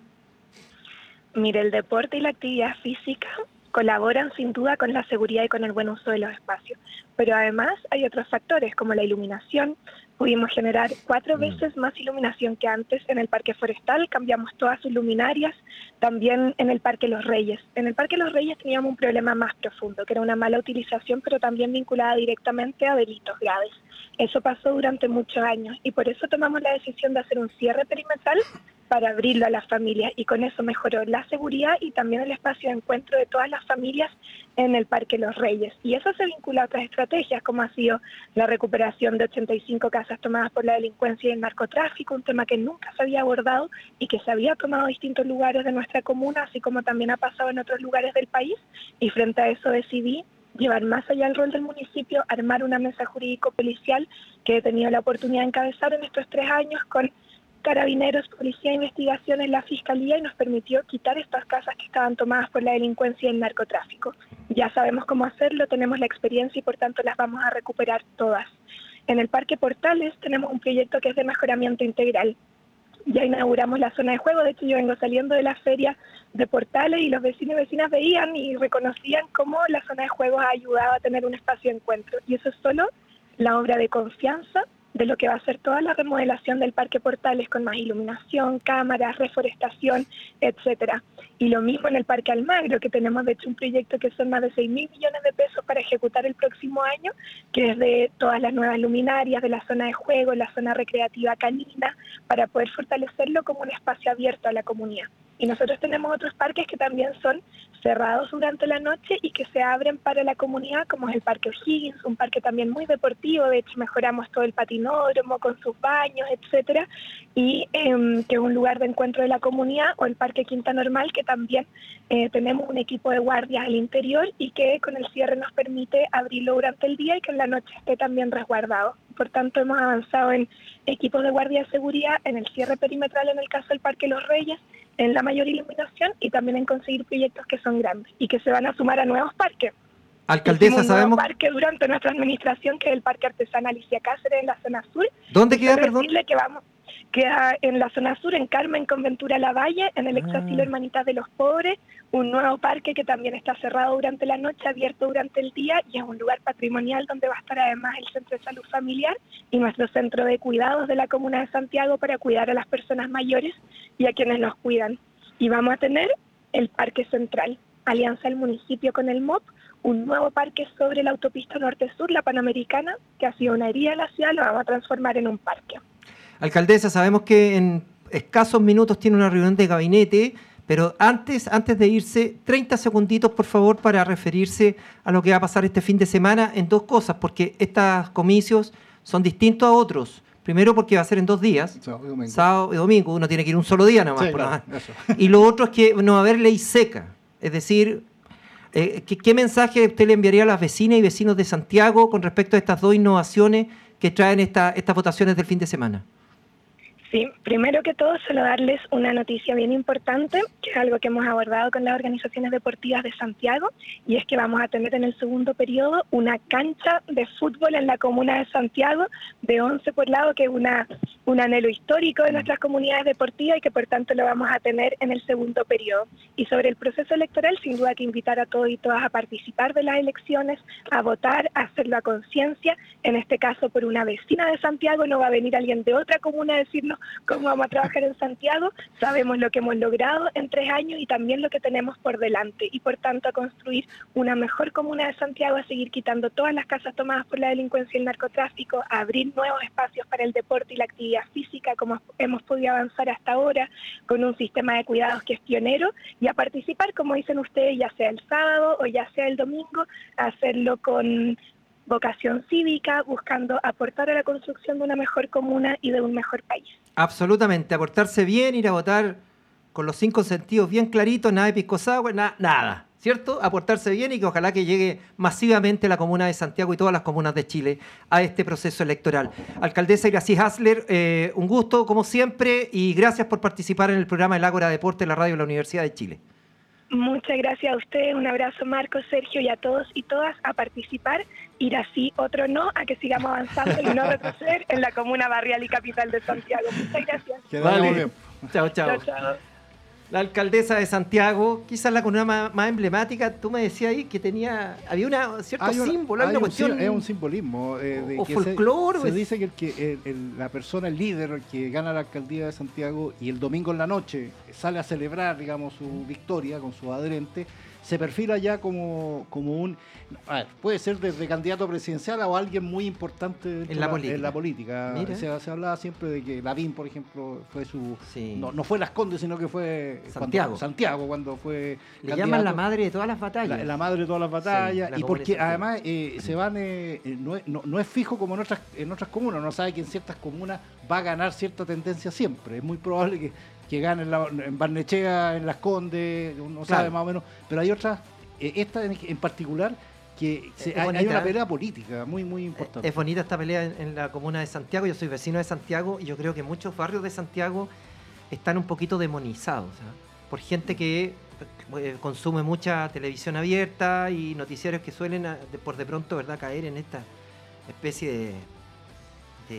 Mire, el deporte y la actividad física colaboran sin duda con la seguridad y con el buen uso de los espacios, pero además hay otros factores como la iluminación. Pudimos generar cuatro veces más iluminación que antes en el Parque Forestal, cambiamos todas sus luminarias, también en el Parque Los Reyes. En el Parque Los Reyes teníamos un problema más profundo, que era una mala utilización, pero también vinculada directamente a delitos graves. Eso pasó durante muchos años y por eso tomamos la decisión de hacer un cierre perimetral para abrirlo a las familias, y con eso mejoró la seguridad y también el espacio de encuentro de todas las familias en el Parque Los Reyes. Y eso se vincula a otras estrategias, como ha sido la recuperación de ochenta y cinco casas tomadas por la delincuencia y el narcotráfico, un tema que nunca se había abordado y que se había tomado en distintos lugares de nuestra comuna, así como también ha pasado en otros lugares del país, y frente a eso decidí llevar más allá el rol del municipio, armar una mesa jurídico-policial que he tenido la oportunidad de encabezar en estos tres años con Carabineros, Policía de Investigación en la Fiscalía, y nos permitió quitar estas casas que estaban tomadas por la delincuencia y el narcotráfico. Ya sabemos cómo hacerlo, tenemos la experiencia y por tanto las vamos a recuperar todas. En el Parque Portales tenemos un proyecto que es de mejoramiento integral. Ya inauguramos la zona de juego, de hecho yo vengo saliendo de la feria de Portales y los vecinos y vecinas veían y reconocían cómo la zona de juegos ha ayudado a tener un espacio de encuentro. Y eso es solo la obra de confianza de lo que va a ser toda la remodelación del Parque Portales, con más iluminación, cámaras, reforestación, etcétera. Y lo mismo en el Parque Almagro, que tenemos de hecho un proyecto que son más de seis mil millones de pesos para ejecutar el próximo año, que es de todas las nuevas luminarias, de la zona de juego, la zona recreativa canina, para poder fortalecerlo como un espacio abierto a la comunidad. Y nosotros tenemos otros parques que también son cerrados durante la noche y que se abren para la comunidad, como es el Parque O'Higgins, un parque también muy deportivo, de hecho mejoramos todo el patinódromo con sus baños, etcétera, y eh, que es un lugar de encuentro de la comunidad, o el Parque Quinta Normal, que también eh, tenemos un equipo de guardias al interior y que con el cierre nos permite abrirlo durante el día y que en la noche esté también resguardado. Por tanto, hemos avanzado en equipos de guardia de seguridad, en el cierre perimetral en el caso del Parque Los Reyes, en la mayor iluminación y también en conseguir proyectos que son grandes y que se van a sumar a nuevos parques. Alcaldesa, un sabemos... nuevo parque durante nuestra administración, que es el Parque Artesana Alicia Cáceres en la zona sur. ¿Dónde queda, perdón? Que vamos, queda en la zona sur, en Carmen con Ventura Lavalle, en el ex asilo ah. Hermanitas de los Pobres, un nuevo parque que también está cerrado durante la noche, abierto durante el día, y es un lugar patrimonial donde va a estar además el Centro de Salud Familiar y nuestro centro de cuidados de la Comuna de Santiago para cuidar a las personas mayores y a quienes nos cuidan. Y vamos a tener el Parque Central, alianza del municipio con el M O P, un nuevo parque sobre la autopista norte-sur, la Panamericana, que ha sido una herida de la ciudad, lo vamos a transformar en un parque. Alcaldesa, sabemos que en escasos minutos tiene una reunión de gabinete, pero antes, antes de irse, treinta segunditos, por favor, para referirse a lo que va a pasar este fin de semana en dos cosas, porque estos comicios son distintos a otros. Primero porque va a ser en dos días, sábado y domingo. Sábado y domingo. Uno tiene que ir un solo día nomás. Sí, por claro, nada. Y lo otro es que no va a haber ley seca. Es decir, eh, ¿qué, ¿qué mensaje usted le enviaría a las vecinas y vecinos de Santiago con respecto a estas dos innovaciones que traen esta, estas votaciones del fin de semana. Sí, primero que todo, solo darles una noticia bien importante, que es algo que hemos abordado con las organizaciones deportivas de Santiago, y es que vamos a tener en el segundo periodo una cancha de fútbol en la comuna de Santiago de once por lado, que es una, un anhelo histórico de nuestras comunidades deportivas y que por tanto lo vamos a tener en el segundo periodo. Y sobre el proceso electoral, sin duda que invitar a todos y todas a participar de las elecciones, a votar, a hacerlo a conciencia. En este caso, por una vecina de Santiago, no va a venir alguien de otra comuna a decirnos cómo vamos a trabajar en Santiago. Sabemos lo que hemos logrado en tres años y también lo que tenemos por delante, y por tanto a construir una mejor comuna de Santiago, a seguir quitando todas las casas tomadas por la delincuencia y el narcotráfico, a abrir nuevos espacios para el deporte y la actividad física, como hemos podido avanzar hasta ahora, con un sistema de cuidados que es pionero, y a participar, como dicen ustedes, ya sea el sábado o ya sea el domingo, a hacerlo con vocación cívica, buscando aportar a la construcción de una mejor comuna y de un mejor país. Absolutamente, aportarse bien, ir a votar con los cinco sentidos bien claritos, nada de piscosagua, na, nada, ¿cierto? Aportarse bien y que ojalá que llegue masivamente la comuna de Santiago y todas las comunas de Chile a este proceso electoral. Alcaldesa Iracy Hasler, eh, un gusto como siempre y gracias por participar en el programa El Ágora Deporte de la radio de la Universidad de Chile. Muchas gracias a ustedes, un abrazo Marcos, Sergio y a todos y todas a participar, ir así, otro no, a que sigamos avanzando y no retroceder en la comuna barrial y capital de Santiago. Muchas gracias. Que vaya muy bien. Chao, chao. Chao, chao. La alcaldesa de Santiago, quizás la comuna más, más emblemática, tú me decías ahí que tenía, había una cierto hay una, símbolo, hay una un, cuestión. Es un simbolismo. Eh, de o que folclore. Se, se dice que, el, que el, el, la persona, el líder, el que gana la alcaldía de Santiago y el domingo en la noche sale a celebrar, digamos, su victoria con sus adherentes, se perfila ya como, como un... A ver, puede ser desde candidato presidencial o alguien muy importante en la, la política. En la política. Se, se hablaba siempre de que Lavín, por ejemplo, fue su... Sí. No, no fue Las Condes, sino que fue... Santiago. Cuando, Santiago, cuando fue Le candidato. Llaman la madre de todas las batallas. La, la madre de todas las batallas. Sí, y porque además eh, se van... Eh, no, es, no, no es fijo como en otras, en otras comunas. Uno sabe que en ciertas comunas va a ganar cierta tendencia siempre. Es muy probable que, que gane en, la, en Barnechea, en Las Condes, uno claro. sabe más o menos. Pero hay otras... Esta en, en particular, que se, hay, hay una pelea política muy, muy importante. Es bonita esta pelea en, en la comuna de Santiago. Yo soy vecino de Santiago y yo creo que muchos barrios de Santiago están un poquito demonizados, ¿eh? por gente que eh, consume mucha televisión abierta y noticiarios que suelen, de, por de pronto, ¿verdad?, caer en esta especie de, de,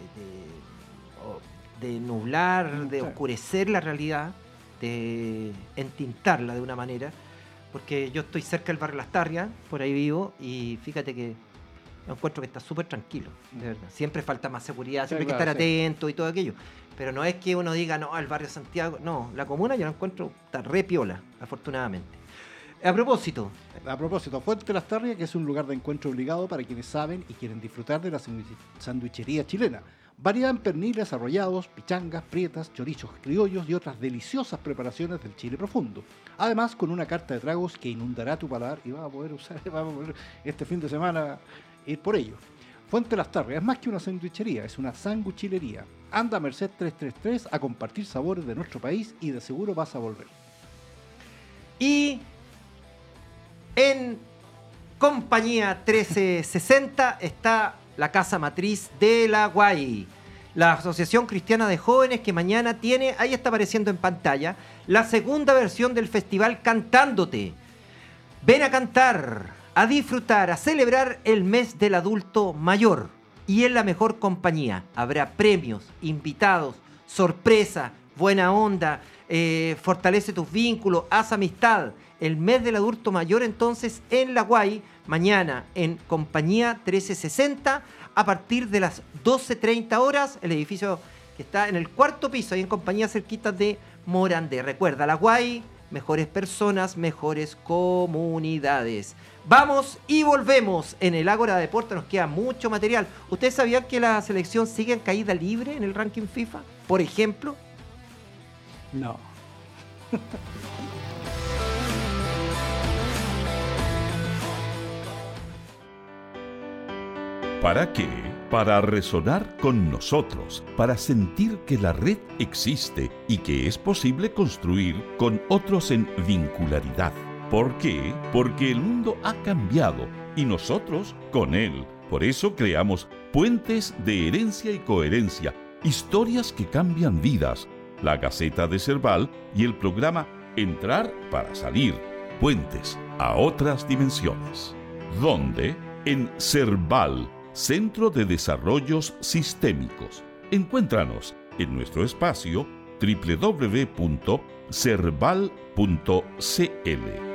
de, de nublar, de oscurecer la realidad, de entintarla de una manera. Porque yo estoy cerca del barrio Las Tarrias, por ahí vivo, y fíjate que encuentro que está súper tranquilo, de verdad. Siempre falta más seguridad, siempre sí, hay que claro, estar sí. atento y todo aquello. Pero no es que uno diga, no, el barrio Santiago, no, la comuna yo la encuentro, está re piola, afortunadamente. A propósito. A propósito, Fuente Las Tarrias, que es un lugar de encuentro obligado para quienes saben y quieren disfrutar de la sanduichería chilena. Variedad en perniles, arrollados, pichangas, prietas, chorizos criollos y otras deliciosas preparaciones del Chile profundo. Además, con una carta de tragos que inundará tu paladar y vas a poder usar, vas a poder este fin de semana ir por ello. Fuente Las Tarrias es más que una sandwichería, es una sanguchilería. Anda a Merced trescientos treinta y tres a compartir sabores de nuestro país y de seguro vas a volver. Y en Compañía trece sesenta está la casa matriz de la Guay, la Asociación Cristiana de Jóvenes, que mañana tiene, ahí está apareciendo en pantalla, la segunda versión del festival Cantándote. Ven a cantar, a disfrutar, a celebrar el mes del adulto mayor y en la mejor compañía. Habrá premios, invitados, sorpresa, buena onda, eh, fortalece tus vínculos, haz amistad. El mes del adulto mayor entonces en la Guay, mañana en Compañía trece sesenta a partir de las doce treinta horas, el edificio que está en el cuarto piso, ahí en Compañía cerquita de Morandé. Recuerda, la Guay, mejores personas, mejores comunidades. Vamos y volvemos en el Ágora Deporte, nos queda mucho material. ¿Ustedes sabían que la selección sigue en caída libre en el ranking FIFA, por ejemplo? No. ¿Para qué? Para resonar con nosotros, para sentir que la red existe y que es posible construir con otros en vincularidad. ¿Por qué? Porque el mundo ha cambiado y nosotros con él. Por eso creamos Puentes de Herencia y Coherencia, historias que cambian vidas, la Gaceta de Serval y el programa Entrar para Salir, Puentes a otras dimensiones. ¿Dónde? En Serval, Centro de Desarrollos Sistémicos. Encuéntranos en nuestro espacio doble u doble u doble u punto serval punto c l.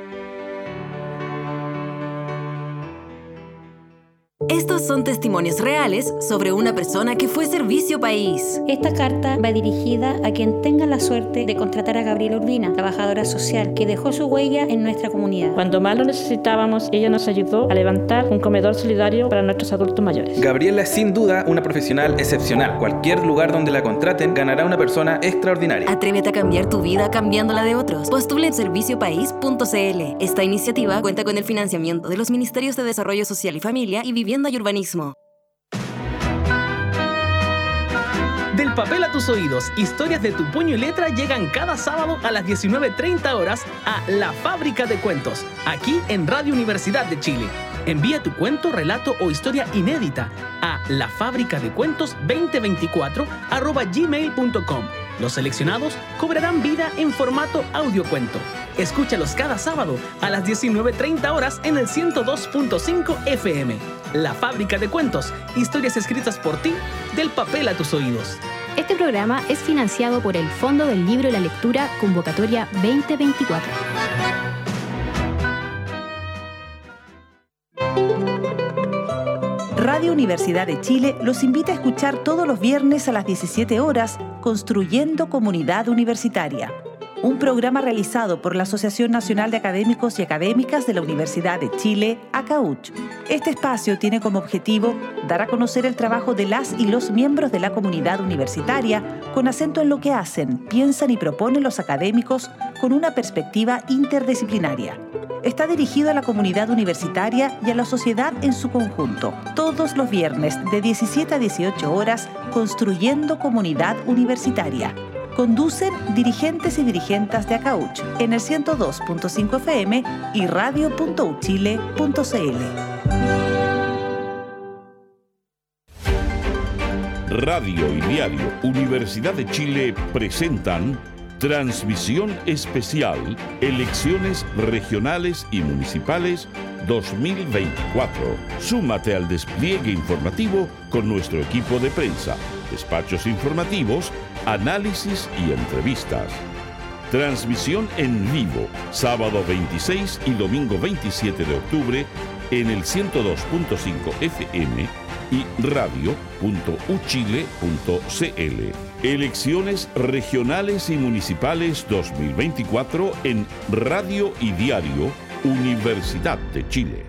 Estos son testimonios reales sobre una persona que fue servicio país. Esta carta va dirigida a quien tenga la suerte de contratar a Gabriela Urbina, trabajadora social, que dejó su huella en nuestra comunidad. Cuando más lo necesitábamos, ella nos ayudó a levantar un comedor solidario para nuestros adultos mayores. Gabriela es sin duda una profesional excepcional. Cualquier lugar donde la contraten ganará una persona extraordinaria. Atrévete a cambiar tu vida cambiando la de otros. Postula en servicio país punto c l. Esta iniciativa cuenta con el financiamiento de los Ministerios de Desarrollo Social y Familia y Vivienda y Urbanismo. Del papel a tus oídos, historias de tu puño y letra llegan cada sábado a las diecinueve treinta horas a La Fábrica de Cuentos, aquí en Radio Universidad de Chile. Envía tu cuento, relato o historia inédita a lafabricadecuentos veinte veinticuatro arroba gmail punto com. Los seleccionados cobrarán vida en formato audiocuento. Escúchalos cada sábado a las diecinueve treinta horas en el ciento dos punto cinco F M. La Fábrica de Cuentos, historias escritas por ti, del papel a tus oídos. Este programa es financiado por el Fondo del Libro y la Lectura Convocatoria veinte veinticuatro. Radio Universidad de Chile los invita a escuchar todos los viernes a las diecisiete horas Construyendo Comunidad Universitaria, un programa realizado por la Asociación Nacional de Académicos y Académicas de la Universidad de Chile, ACAUCH. Este espacio tiene como objetivo dar a conocer el trabajo de las y los miembros de la comunidad universitaria con acento en lo que hacen, piensan y proponen los académicos con una perspectiva interdisciplinaria. Está dirigido a la comunidad universitaria y a la sociedad en su conjunto. Todos los viernes de diecisiete a dieciocho horas, Construyendo Comunidad Universitaria. Conducen dirigentes y dirigentas de ACAUCH en el ciento dos punto cinco F M y radio punto u chile punto c l. Radio y Diario Universidad de Chile presentan Transmisión Especial Elecciones Regionales y Municipales dos mil veinticuatro. Súmate al despliegue informativo con nuestro equipo de prensa, despachos informativos, análisis y entrevistas. Transmisión en vivo, sábado veintiséis y domingo veintisiete de octubre en el ciento dos punto cinco F M y radio punto u chile punto c l. Elecciones regionales y municipales dos mil veinticuatro en Radio y Diario Universidad de Chile.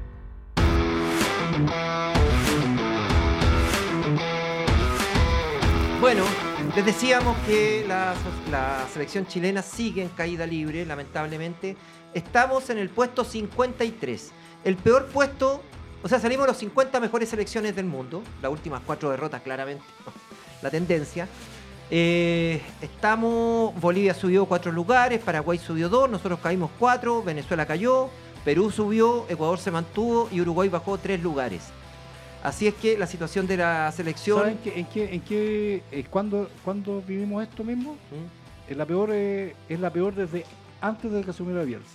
Bueno, les decíamos que la, la selección chilena sigue en caída libre, lamentablemente. Estamos en el puesto cincuenta y tres. El peor puesto, o sea, salimos de los cincuenta mejores selecciones del mundo. Las últimas cuatro derrotas, claramente, la tendencia. Eh, estamos, Bolivia subió cuatro lugares, Paraguay subió dos, nosotros caímos cuatro, Venezuela cayó, Perú subió, Ecuador se mantuvo y Uruguay bajó tres lugares. Así es que la situación de la selección... ¿Saben qué, en qué, en qué, eh, cuándo, cuándo vivimos esto mismo? ¿Mm? Es la peor, eh, es la peor desde antes de que asumiera Bielsa.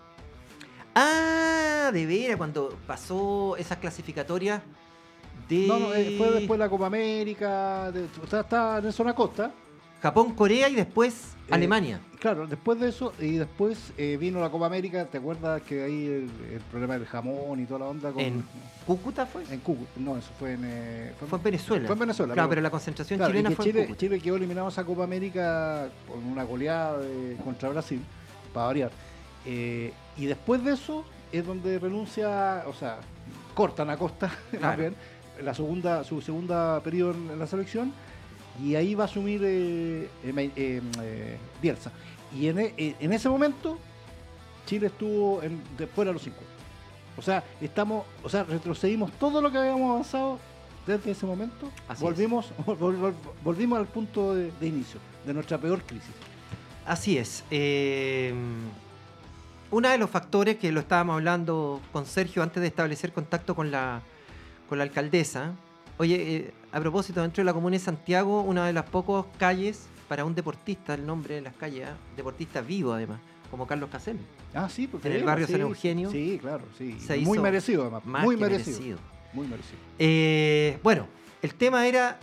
Ah, de veras, cuando pasó esas clasificatorias de... No, no, eh, fue después de la Copa América, de, o sea, está en zona costa. Japón, Corea y después eh, Alemania. Claro, después de eso, y después eh, vino la Copa América, ¿te acuerdas que ahí el, el problema del jamón y toda la onda? Con, ¿En Cúcuta fue? En Cúcuta, no, eso fue en... Eh, fue, fue en Venezuela. Fue en Venezuela. Claro, pero, pero la concentración claro, chilena fue Chile, en Cúcuta. Chile quedó eliminado esa Copa América con una goleada de, contra Brasil, para variar. Eh, y después de eso es donde renuncia, o sea, cortan a Costa, claro. Más bien, la segunda, su segunda periodo en la selección, y ahí va a asumir eh, eh, eh, eh, Bielsa. Y en, en ese momento Chile estuvo en, de, fuera de los cincuenta. O sea, estamos, o sea, retrocedimos todo lo que habíamos avanzado desde ese momento. Así volvimos, vol, vol, volvimos al punto de, de inicio de nuestra peor crisis. Así es. Eh, uno de los factores que lo estábamos hablando con Sergio antes de establecer contacto con la, con la alcaldesa Oye, eh, a propósito, dentro de la comuna de Santiago, una de las pocas calles para un deportista, el nombre de las calles, ¿eh? Deportista vivo además, como Carlos Casel. Ah, sí, porque en el barrio sí, San Eugenio. Sí, claro, sí. Se muy hizo merecido además. Más muy que merecido. merecido. Muy merecido. Eh, bueno, el tema era,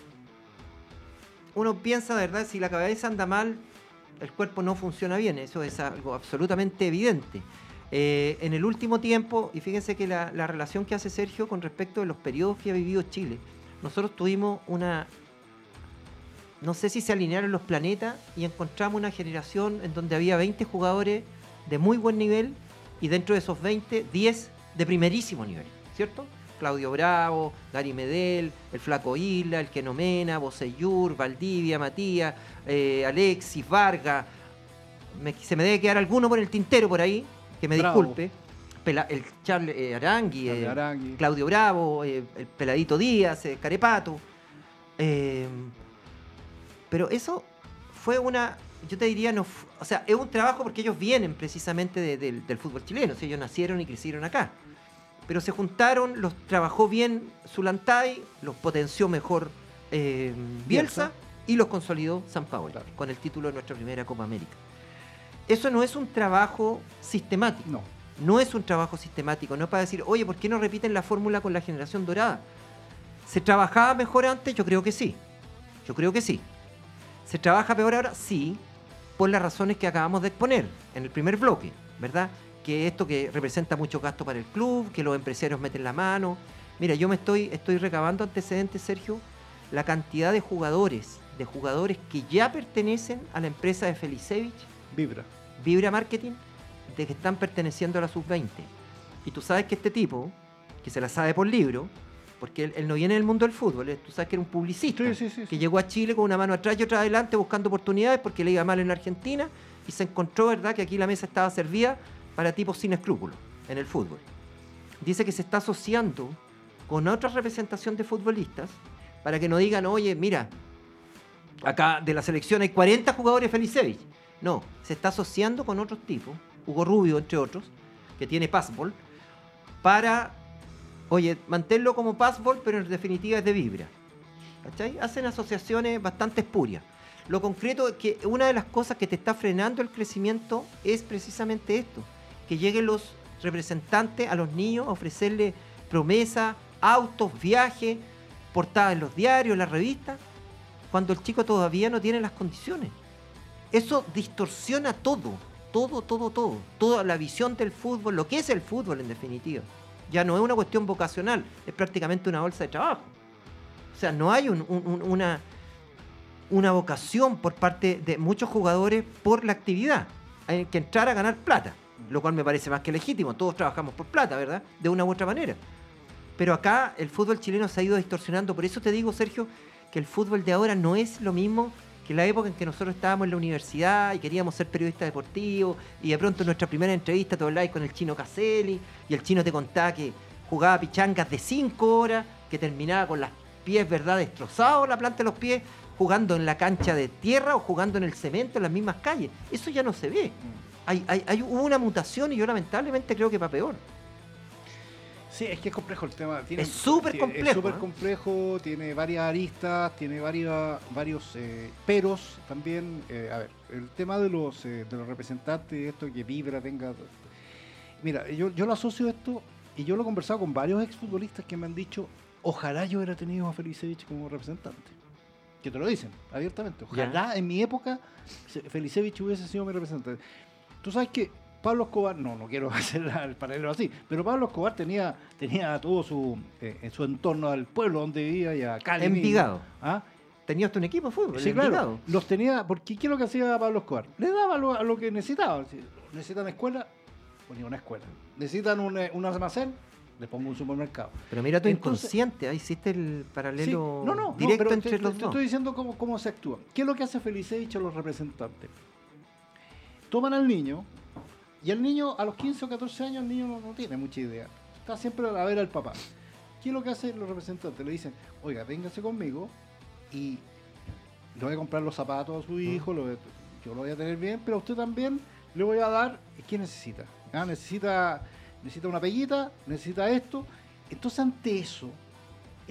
uno piensa, de verdad, si la cabeza anda mal, el cuerpo no funciona bien, eso es algo absolutamente evidente. Eh, en el último tiempo, y fíjense que la, la relación que hace Sergio con respecto de los periodos que ha vivido Chile, nosotros tuvimos una, no sé si se alinearon los planetas y encontramos una generación en donde había veinte jugadores de muy buen nivel y dentro de esos veinte, diez de primerísimo nivel, ¿cierto? Claudio Bravo, Gary Medel, el Flaco Isla, el Keno Mena, Bocellur, Valdivia, Matías, eh, Alexis, Vargas. Me, se me debe quedar alguno por el tintero por ahí, que me Bravo. disculpe. Pela, el Charles eh, Arangui, Charles eh, Arangui. Claudio Bravo, eh, el Peladito Díaz, eh, Carepato. Eh, pero eso fue una, yo te diría, no, o sea, es un trabajo porque ellos vienen precisamente de, de, del fútbol chileno, o sea, ellos nacieron y crecieron acá. Pero se juntaron, los trabajó bien Zulantay, los potenció mejor eh, Bielsa, Bielsa y los consolidó San Paolo, claro, con el título de nuestra primera Copa América. Eso no es un trabajo sistemático. No. No es un trabajo sistemático. No es para decir, oye, ¿por qué no repiten la fórmula con la generación dorada? ¿Se trabajaba mejor antes? Yo creo que sí. Yo creo que sí. ¿Se trabaja peor ahora? Sí, por las razones que acabamos de exponer en el primer bloque, ¿verdad? Que esto que representa mucho gasto para el club, que los empresarios meten la mano. Mira, yo me estoy, estoy recabando antecedentes, Sergio, la cantidad de jugadores, de jugadores que ya pertenecen a la empresa de Felicevich, Vibra. Vibra Marketing, de que están perteneciendo a la sub veinte. Y tú sabes que este tipo, que se la sabe por libro, porque él, él no viene del mundo del fútbol, él, tú sabes que era un publicista, sí, sí, sí, que sí. llegó a Chile con una mano atrás y otra adelante buscando oportunidades porque le iba mal en Argentina y se encontró, ¿verdad?, que aquí la mesa estaba servida para tipos sin escrúpulos en el fútbol. Dice que se está asociando con otra representación de futbolistas para que no digan, oye, mira, acá de la selección hay cuarenta jugadores Felicevich. No, se está asociando con otros tipos, Hugo Rubio, entre otros, que tiene Passball, para, oye, mantenerlo como Passball, pero en definitiva es de Vibra. ¿Cachai? Hacen asociaciones bastante espurias. Lo concreto es que una de las cosas que te está frenando el crecimiento es precisamente esto, que lleguen los representantes a los niños a ofrecerles promesas, autos, viajes, portadas en los diarios, en las revistas, cuando el chico todavía no tiene las condiciones. Eso distorsiona todo, todo, todo, todo. Toda la visión del fútbol, lo que es el fútbol en definitiva. Ya no es una cuestión vocacional, es prácticamente una bolsa de trabajo. O sea, no hay un, un, una, una vocación por parte de muchos jugadores por la actividad. Hay que entrar a ganar plata, lo cual me parece más que legítimo. Todos trabajamos por plata, ¿verdad? De una u otra manera. Pero acá el fútbol chileno se ha ido distorsionando. Por eso te digo, Sergio, que el fútbol de ahora no es lo mismo que la época en que nosotros estábamos en la universidad y queríamos ser periodistas deportivos y de pronto en nuestra primera entrevista te hablabas con el Chino Caselli y el Chino te contaba que jugaba pichangas de cinco horas, que terminaba con los pies, ¿verdad?, destrozados, la planta de los pies, jugando en la cancha de tierra o jugando en el cemento en las mismas calles. Eso ya no se ve. Hay, hay, hay hubo una mutación y yo lamentablemente creo que para peor. Sí, es que es complejo el tema. Tiene, es súper complejo. Es súper ¿eh? complejo, tiene varias aristas, tiene varios, varios eh, peros también. Eh, a ver, el tema de los, eh, de los representantes, esto que Vibra tenga... Mira, yo, yo lo asocio a esto, y yo lo he conversado con varios exfutbolistas que me han dicho, ojalá yo hubiera tenido a Felicevich como representante. Que te lo dicen abiertamente. Ojalá ya. En mi época Felicevich hubiese sido mi representante. Tú sabes que Pablo Escobar, no, no quiero hacer el paralelo así, pero Pablo Escobar tenía, tenía todo su, eh, en su entorno al pueblo donde vivía y a Cali. Envigado. ¿Ah? ¿Tenías un equipo de fútbol? Sí, claro. Los tenía, porque ¿qué es lo que hacía Pablo Escobar? Le daba lo, a lo que necesitaban. Si necesitan escuela, ponía una escuela. Necesitan un, un almacén, le pongo un supermercado. Pero mira tu Entonces, inconsciente, ahí hiciste el paralelo sí, no, no, directo no, pero entre te, los te, dos. Te estoy diciendo cómo, cómo se actúa. ¿Qué es lo que hace Felicevich a los representantes? Toman al niño, y el niño a los quince o catorce años, el niño no, no tiene mucha idea. Está siempre a ver al papá. ¿Qué es lo que hacen los representantes? Le dicen, oiga, véngase conmigo y le voy a comprar los zapatos a su hijo, lo, yo lo voy a tener bien, pero a usted también le voy a dar, ¿qué necesita? ¿Ah? Necesita, necesita una peguita, necesita esto. Entonces ante eso, eh,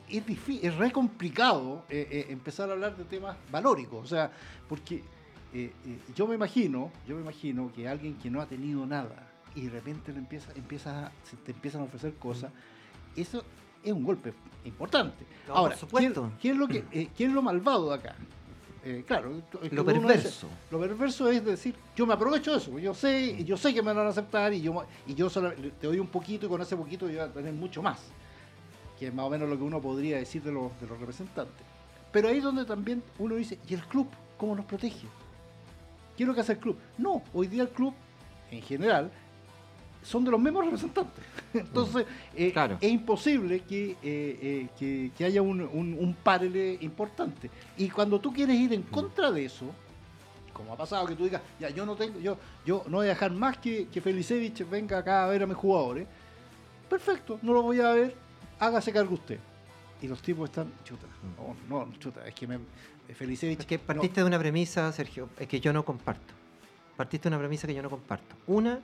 es difícil, es re complicado eh, eh, empezar a hablar de temas valóricos, o sea, porque eh, eh, yo me imagino, yo me imagino que alguien que no ha tenido nada y de repente le empieza, empieza, se te empiezan a ofrecer cosas, eso es un golpe importante. No, Ahora, por supuesto. ¿quién, quién es lo que, eh, ¿quién es lo malvado de acá? Eh, claro, lo perverso. Dice, lo perverso es decir, yo me aprovecho de eso, yo sé, yo sé que me van a aceptar y yo, y yo solo te doy un poquito y con ese poquito yo voy a tener mucho más, que es más o menos lo que uno podría decir de los, de los representantes. Pero ahí es donde también uno dice, ¿y el club cómo nos protege? ¿Qué es lo que hace el club? No, hoy día el club, en general, son de los mismos representantes. Entonces, eh, claro. es imposible que, eh, eh, que, que haya un, un, un paralelo importante. Y cuando tú quieres ir en contra de eso, como ha pasado, que tú digas, ya yo no tengo, yo, yo no voy a dejar más que, que Felicevich venga acá a ver a mis jugadores, perfecto, no lo voy a ver, hágase cargo usted. Y los tipos están, chuta, no, no, chuta, es que me, Felicevich... Es que partiste no. de una premisa, Sergio, es que yo no comparto. Partiste de una premisa que yo no comparto. Una,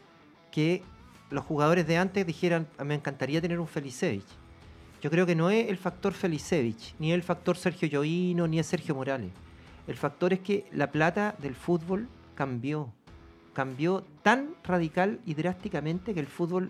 que los jugadores de antes dijeran, me encantaría tener un Felicevich. Yo creo que no es el factor Felicevich, ni el factor Sergio Llovino, ni es Sergio Morales. El factor es que la plata del fútbol cambió. Cambió tan radical y drásticamente que el fútbol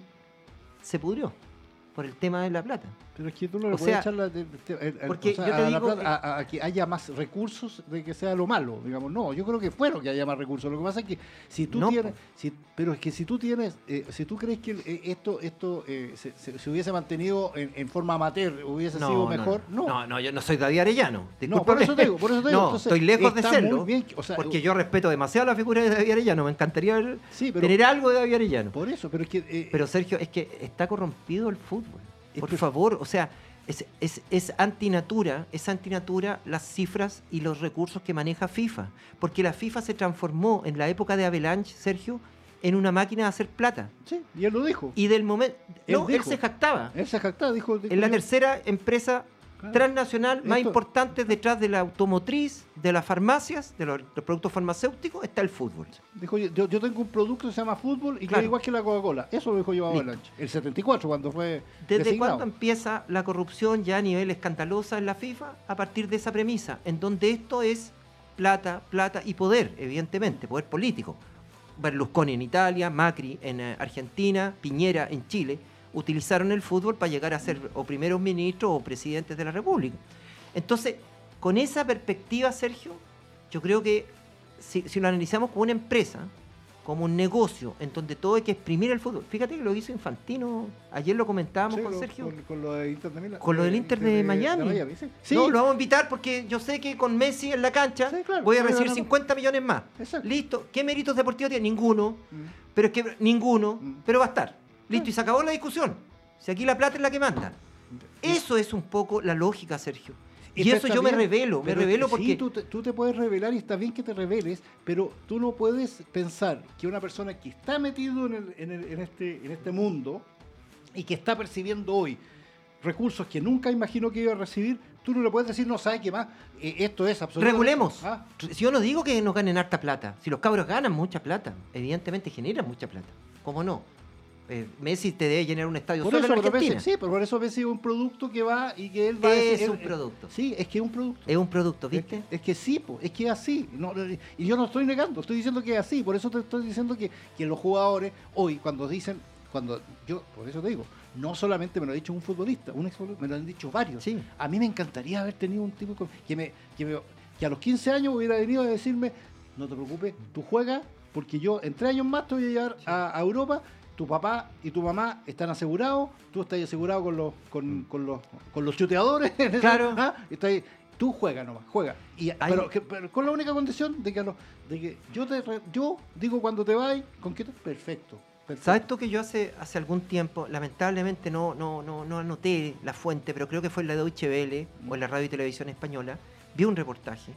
se pudrió por el tema de la plata. Pero es que tú no le puedes echar la, de, de, de, porque o sea, yo te a, digo, plata, a, a que haya más recursos de que sea lo malo, digamos. No, yo creo que bueno que haya más recursos. Lo que pasa es que si tú no, tienes, si, pero es que si tú tienes, eh, si tú crees que eh, esto, esto eh, se, se, se hubiese mantenido en, en forma amateur, hubiese no, sido no, mejor, no. No, no, yo no soy David Arellano. No, por eso te digo, por eso te digo. No, Entonces, estoy lejos de serlo, bien, o sea, porque yo respeto demasiado la figura de David Arellano. Me encantaría ver, sí, pero, tener algo de David Arellano. Por eso, pero es que, eh, pero Sergio, es que está corrompido el fútbol. Por pero, favor, o sea. Es, es, es antinatura, es antinatura las cifras y los recursos que maneja FIFA. Porque la FIFA se transformó en la época de Avalanche, Sergio, en una máquina de hacer plata. Sí, y él lo dijo. Y del momento... Él no, dijo. él se jactaba. Él se jactaba, dijo... dijo en la yo. tercera empresa claro. transnacional Esto. más importante detrás de la automotriz, de las farmacias, de los, de los productos farmacéuticos, está el fútbol. Dijo, yo, yo tengo un producto que se llama fútbol y claro. que es igual que la Coca-Cola. Eso lo dijo yo a Avalanche. El setenta y cuatro, cuando fue ¿Desde designado. cuándo empieza la corrupción ya a nivel escandalosa en la FIFA? A partir de esa premisa, en donde esto es plata, plata y poder, evidentemente, poder político. Berlusconi en Italia, Macri en eh, Argentina, Piñera en Chile, utilizaron el fútbol para llegar a ser o primeros ministros o presidentes de la República. Entonces, con esa perspectiva, Sergio, yo creo que si, si lo analizamos como una empresa, como un negocio, en donde todo hay que exprimir el fútbol. Fíjate que lo hizo Infantino, ayer lo comentábamos sí, con lo, Sergio. Con, con lo de Inter de Milán. Con lo del Inter de, de Miami. De Miami sí. Sí. No, lo vamos a invitar porque yo sé que con Messi en la cancha sí, claro, voy a recibir no, no, no. cincuenta millones más. Exacto. Listo. ¿Qué méritos deportivos tiene? Ninguno. Mm. Pero es que ninguno, mm. pero va a estar. Listo, y se acabó la discusión. Si aquí la plata es la que manda. Eso es un poco la lógica, Sergio. Y, y eso yo bien, me revelo, me revelo porque... Sí, tú te, tú te puedes revelar y está bien que te reveles, pero tú no puedes pensar que una persona que está metido en, el, en, el, en, este, en este mundo y que está percibiendo hoy recursos que nunca imaginó que iba a recibir, tú no le puedes decir, no, ¿sabes qué más? Eh, esto es absolutamente... Regulemos. ¿Ah? Si yo no digo que no ganen harta plata, si los cabros ganan mucha plata, evidentemente generan mucha plata, ¿cómo no? Eh, Messi te debe llenar un estadio por solo eso, en Argentina. Messi, sí, pero por eso Messi es un producto que va y que él va es a decir... Es un producto. Sí, es que es un producto. Es un producto, ¿viste? Es que, es que sí, po, es que es así. No, y yo no estoy negando, estoy diciendo que es así. Por eso te estoy diciendo que, que los jugadores hoy, cuando dicen... cuando yo Por eso te digo, no solamente me lo ha dicho un futbolista, un exfutbolista, me lo han dicho varios. Sí. A mí me encantaría haber tenido un tipo que, me, que, me, que a los quince años hubiera venido a decirme, no te preocupes, tú juegas, porque yo en tres años más te voy a llevar sí. a, a Europa... Tu papá y tu mamá están asegurados, tú estás asegurado con los con, con los con los chuteadores, claro. ¿Ah? Estás, tú juegas nomás, juega. Y, pero, que, pero con la única condición de que, lo, de que yo te yo digo cuando te vas, ¿con qué te? Perfecto. Perfecto. ¿Sabes tú que yo hace hace algún tiempo, lamentablemente no no no no anoté la fuente, pero creo que fue en la Deutsche Welle mm. o en la Radio y Televisión Española, vi un reportaje.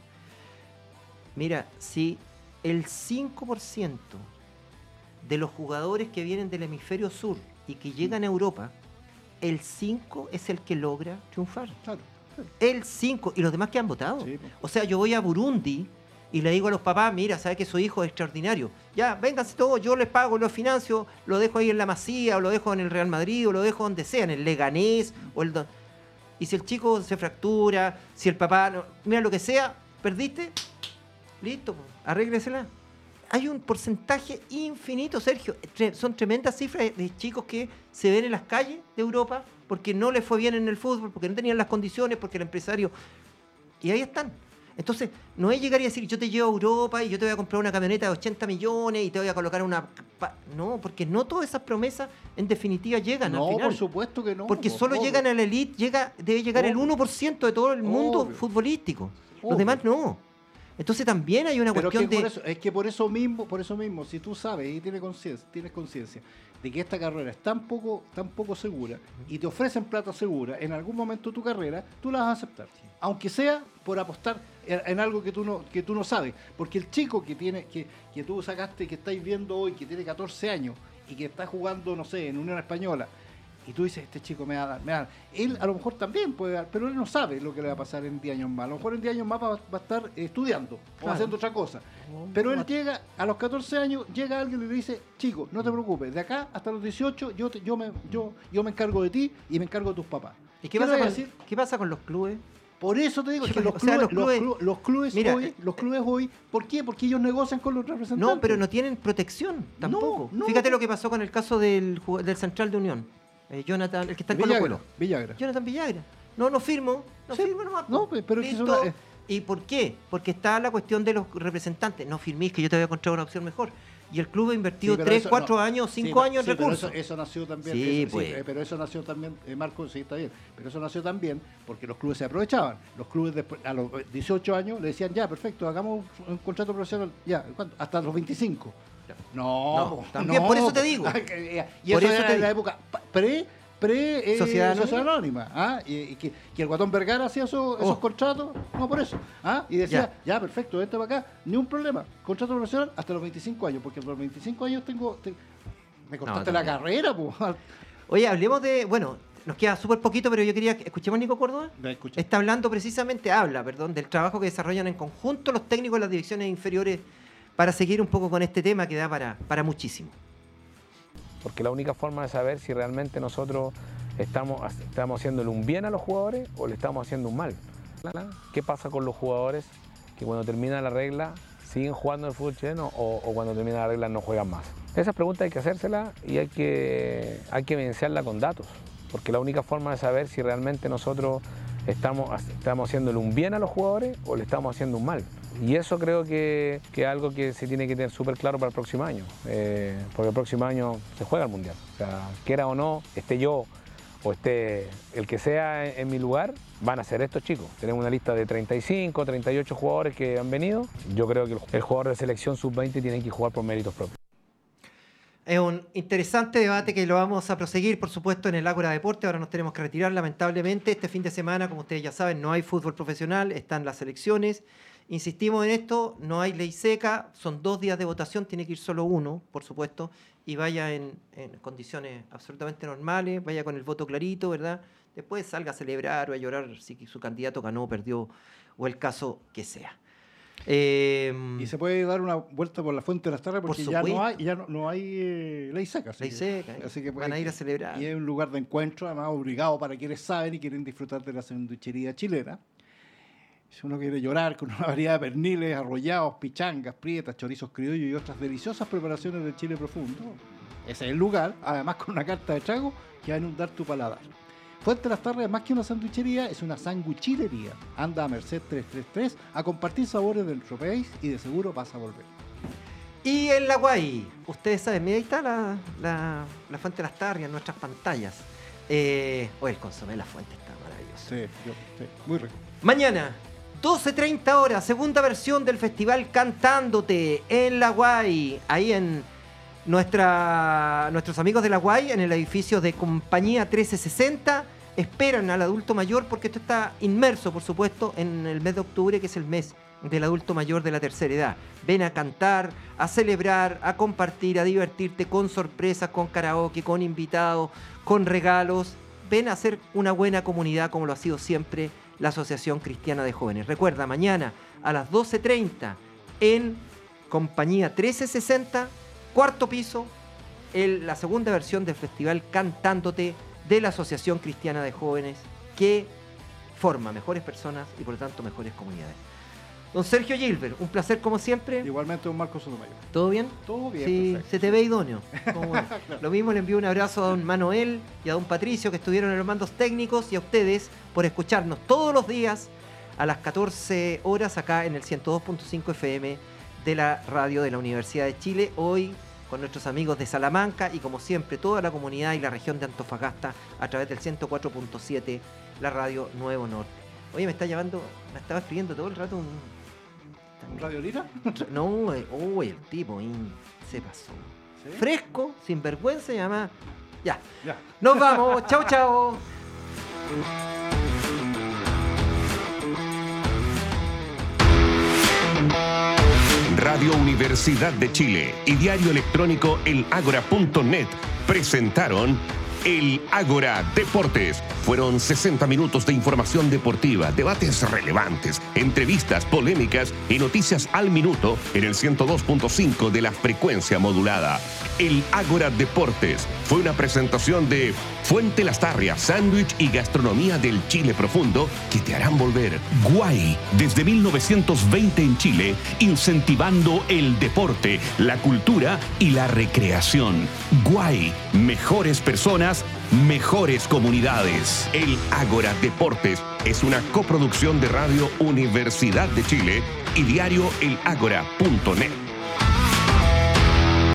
Mira, si el cinco por ciento de los jugadores que vienen del hemisferio sur y que llegan a Europa, el cinco es el que logra triunfar. Claro, claro. El cinco, y los demás que han votado. Sí, pues. O sea, yo voy a Burundi y le digo a los papás, mira, sabe que su hijo es extraordinario. Ya, vénganse todos, yo les pago, lo financio, lo dejo ahí en la Masía, o lo dejo en el Real Madrid, o lo dejo donde sea, en el Leganés, o el... Y si el chico se fractura, si el papá, no, mira lo que sea, perdiste, listo, pues, arréglesela. Hay un porcentaje infinito, Sergio. Son tremendas cifras de chicos que se ven en las calles de Europa porque no les fue bien en el fútbol, porque no tenían las condiciones, porque el empresario... Y ahí están. Entonces, no es llegar y decir, yo te llevo a Europa y yo te voy a comprar una camioneta de ochenta millones y te voy a colocar una... No, porque no todas esas promesas en definitiva llegan no, al final. No, por supuesto que no. Porque no, solo obvio. llegan a la elite, llega, debe llegar obvio. el uno por ciento de todo el mundo obvio. futbolístico. Obvio. Los demás no. Entonces también hay una Pero cuestión es que de... Por eso, es que por eso mismo, por eso mismo, si tú sabes y tienes conciencia, tienes conciencia de que esta carrera es tan poco, tan poco segura y te ofrecen plata segura en algún momento de tu carrera, tú la vas a aceptar. Sí. Aunque sea por apostar en, en algo que tú no, que tú no sabes. Porque el chico que tiene, que, que tú sacaste, que estáis viendo hoy, que tiene catorce años y que está jugando, no sé, en Unión Española, y tú dices, este chico me va a dar, me va a dar. Él a lo mejor también puede dar, pero él no sabe lo que le va a pasar en diez años más. A lo mejor en diez años más va, va a estar estudiando claro. o haciendo otra cosa. Pero él llega, a los catorce años, llega alguien y le dice, chico, no te preocupes, de acá hasta los dieciocho yo te, yo me yo yo me encargo de ti y me encargo de tus papás. ¿Y qué, ¿Qué, pasa, con, ¿qué pasa con los clubes? Por eso te digo, es que los, o clubes, sea, los, clubes, los, los clubes mira, hoy, los clubes hoy, ¿por qué? Porque ellos negocian con los representantes. No, pero no tienen protección tampoco. No, no. Fíjate lo que pasó con el caso del, del Central de Unión. Eh, Jonathan, el que está en Colo Colo. Villagra. Jonathan Villagra. No, no firmo. No sí, firmo nomás. No, pero es que eso es... ¿Y por qué? Porque está la cuestión de los representantes. No firmís, que yo te voy a encontrar una opción mejor. Y el club ha invertido tres, cuatro años, cinco sí, años en sí, recursos. Pero eso, eso nació también. Sí, eso, pues. sí, pero eso nació también, eh, Marco, sí, está bien. Pero eso nació también porque los clubes se aprovechaban. Los clubes después, a los dieciocho años le decían, ya, perfecto, hagamos un, un contrato profesional, ya, ¿cuánto? Hasta los veinticinco. No, no también no, por eso te digo. Y por eso, eso era en la época pre... pre eh, Sociedad Anónima, Sociedad Anónima ¿ah? y, y que, que el Guatón Vergara hacía esos, esos oh. contratos, no por eso, ¿ah? y decía, ya, ya perfecto, vente para acá, ni un problema, contrato profesional hasta los veinticinco años, porque a los veinticinco años tengo, te, me cortaste no, la carrera, pues. Oye, hablemos de, bueno, nos queda súper poquito, pero yo quería, escuchemos a Nico Córdoba, está hablando precisamente, habla, perdón, del trabajo que desarrollan en conjunto los técnicos de las divisiones inferiores para seguir un poco con este tema que da para, para muchísimo. Porque la única forma de saber si realmente nosotros estamos, estamos haciéndole un bien a los jugadores o le estamos haciendo un mal. ¿Qué pasa con los jugadores que cuando termina la regla siguen jugando el fútbol chileno o, o cuando termina la regla no juegan más? Esas preguntas hay que hacérselas y hay que, hay que evidenciarlas con datos. Porque la única forma de saber si realmente nosotros estamos, estamos haciéndole un bien a los jugadores o le estamos haciendo un mal. Y eso creo que, que es algo que se tiene que tener súper claro para el próximo año, eh, porque el próximo año se juega el Mundial. O sea, quiera o no, esté yo o esté el que sea en, en mi lugar, van a ser estos chicos. Tenemos una lista de treinta y cinco, treinta y ocho jugadores que han venido. Yo creo que el, el jugador de selección sub veinte tiene que jugar por méritos propios. Es un interesante debate que lo vamos a proseguir, por supuesto, en el Ágora Deporte. Ahora nos tenemos que retirar, lamentablemente. Este fin de semana, como ustedes ya saben, no hay fútbol profesional, están las selecciones. Insistimos en esto, no hay ley seca, son dos días de votación, tiene que ir solo uno, por supuesto, y vaya en, en condiciones absolutamente normales, vaya con el voto clarito, ¿verdad? Después salga a celebrar o a llorar si su candidato ganó, perdió, o el caso que sea. Eh, y se puede dar una vuelta por la Fuente de las Tardes porque por ya no hay, ya no, no hay eh, ley seca. Ley que, seca, así que van a ir a celebrar. Y es un lugar de encuentro, además obligado para quienes saben y quieren disfrutar de la sanduichería chilena. Si uno quiere llorar con una variedad de perniles, arrollados, pichangas, prietas, chorizos criollos y otras deliciosas preparaciones del Chile profundo, ese es el lugar, además con una carta de trago que va a inundar tu paladar. Fuente de las Tardes, más que una sanduichería, es una sanguichilería. Anda a Merced trescientos treinta y tres a compartir sabores del nuestro país y de seguro vas a volver. Y en la Guay, ustedes saben, mira, ahí está la, la, la Fuente de las Tardes en nuestras pantallas. Eh, Oye, el consomé de la Fuente está maravilloso. Sí, yo, sí, muy rico. Mañana, doce treinta horas, segunda versión del festival Cantándote en la Guay, ahí en nuestra, nuestros amigos de la Guay, en el edificio de Compañía trece sesenta, esperan al adulto mayor porque esto está inmerso, por supuesto, en el mes de octubre, que es el mes del adulto mayor de la tercera edad. Ven a cantar, a celebrar, a compartir, a divertirte con sorpresas, con karaoke, con invitados, con regalos. Ven a hacer una buena comunidad como lo ha sido siempre la Asociación Cristiana de Jóvenes. Recuerda, mañana a las doce treinta en Compañía trece sesenta, cuarto piso, el, la segunda versión del festival Cantándote de la Asociación Cristiana de Jóvenes, que forma mejores personas y por lo tanto mejores comunidades. Don Sergio Gilbert, un placer como siempre. Igualmente, don Marcos Sotomayor. ¿Todo bien? Todo bien, sí, perfecto. Se te ve idóneo. Bueno. Claro. Lo mismo le envío un abrazo a don Manuel y a don Patricio, que estuvieron en los mandos técnicos, y a ustedes por escucharnos todos los días a las catorce horas acá en el ciento dos punto cinco F M de la radio de la Universidad de Chile. Hoy con nuestros amigos de Salamanca y como siempre toda la comunidad y la región de Antofagasta a través del ciento cuatro punto siete, la radio Nuevo Norte. Oye, me está llamando, me estaba escribiendo todo el rato un... ¿Un Radio Lira? No, uy, el tipo y se pasó. ¿Sí? Fresco, sin vergüenza, y además... Ya. Ya. Nos vamos. Chao, chao. Radio Universidad de Chile y diario electrónico el ágora punto net presentaron El Ágora Deportes. Fueron sesenta minutos de información deportiva, debates relevantes, entrevistas, polémicas y noticias al minuto en el ciento dos punto cinco de la frecuencia modulada. El Ágora Deportes fue una presentación de Fuente Lastarria, sándwich y gastronomía del Chile profundo que te harán volver. Guay, desde mil novecientos veinte en Chile, incentivando el deporte, la cultura y la recreación. Guay, mejores personas, mejores comunidades. El Ágora Deportes es una coproducción de Radio Universidad de Chile y diario el ágora punto net.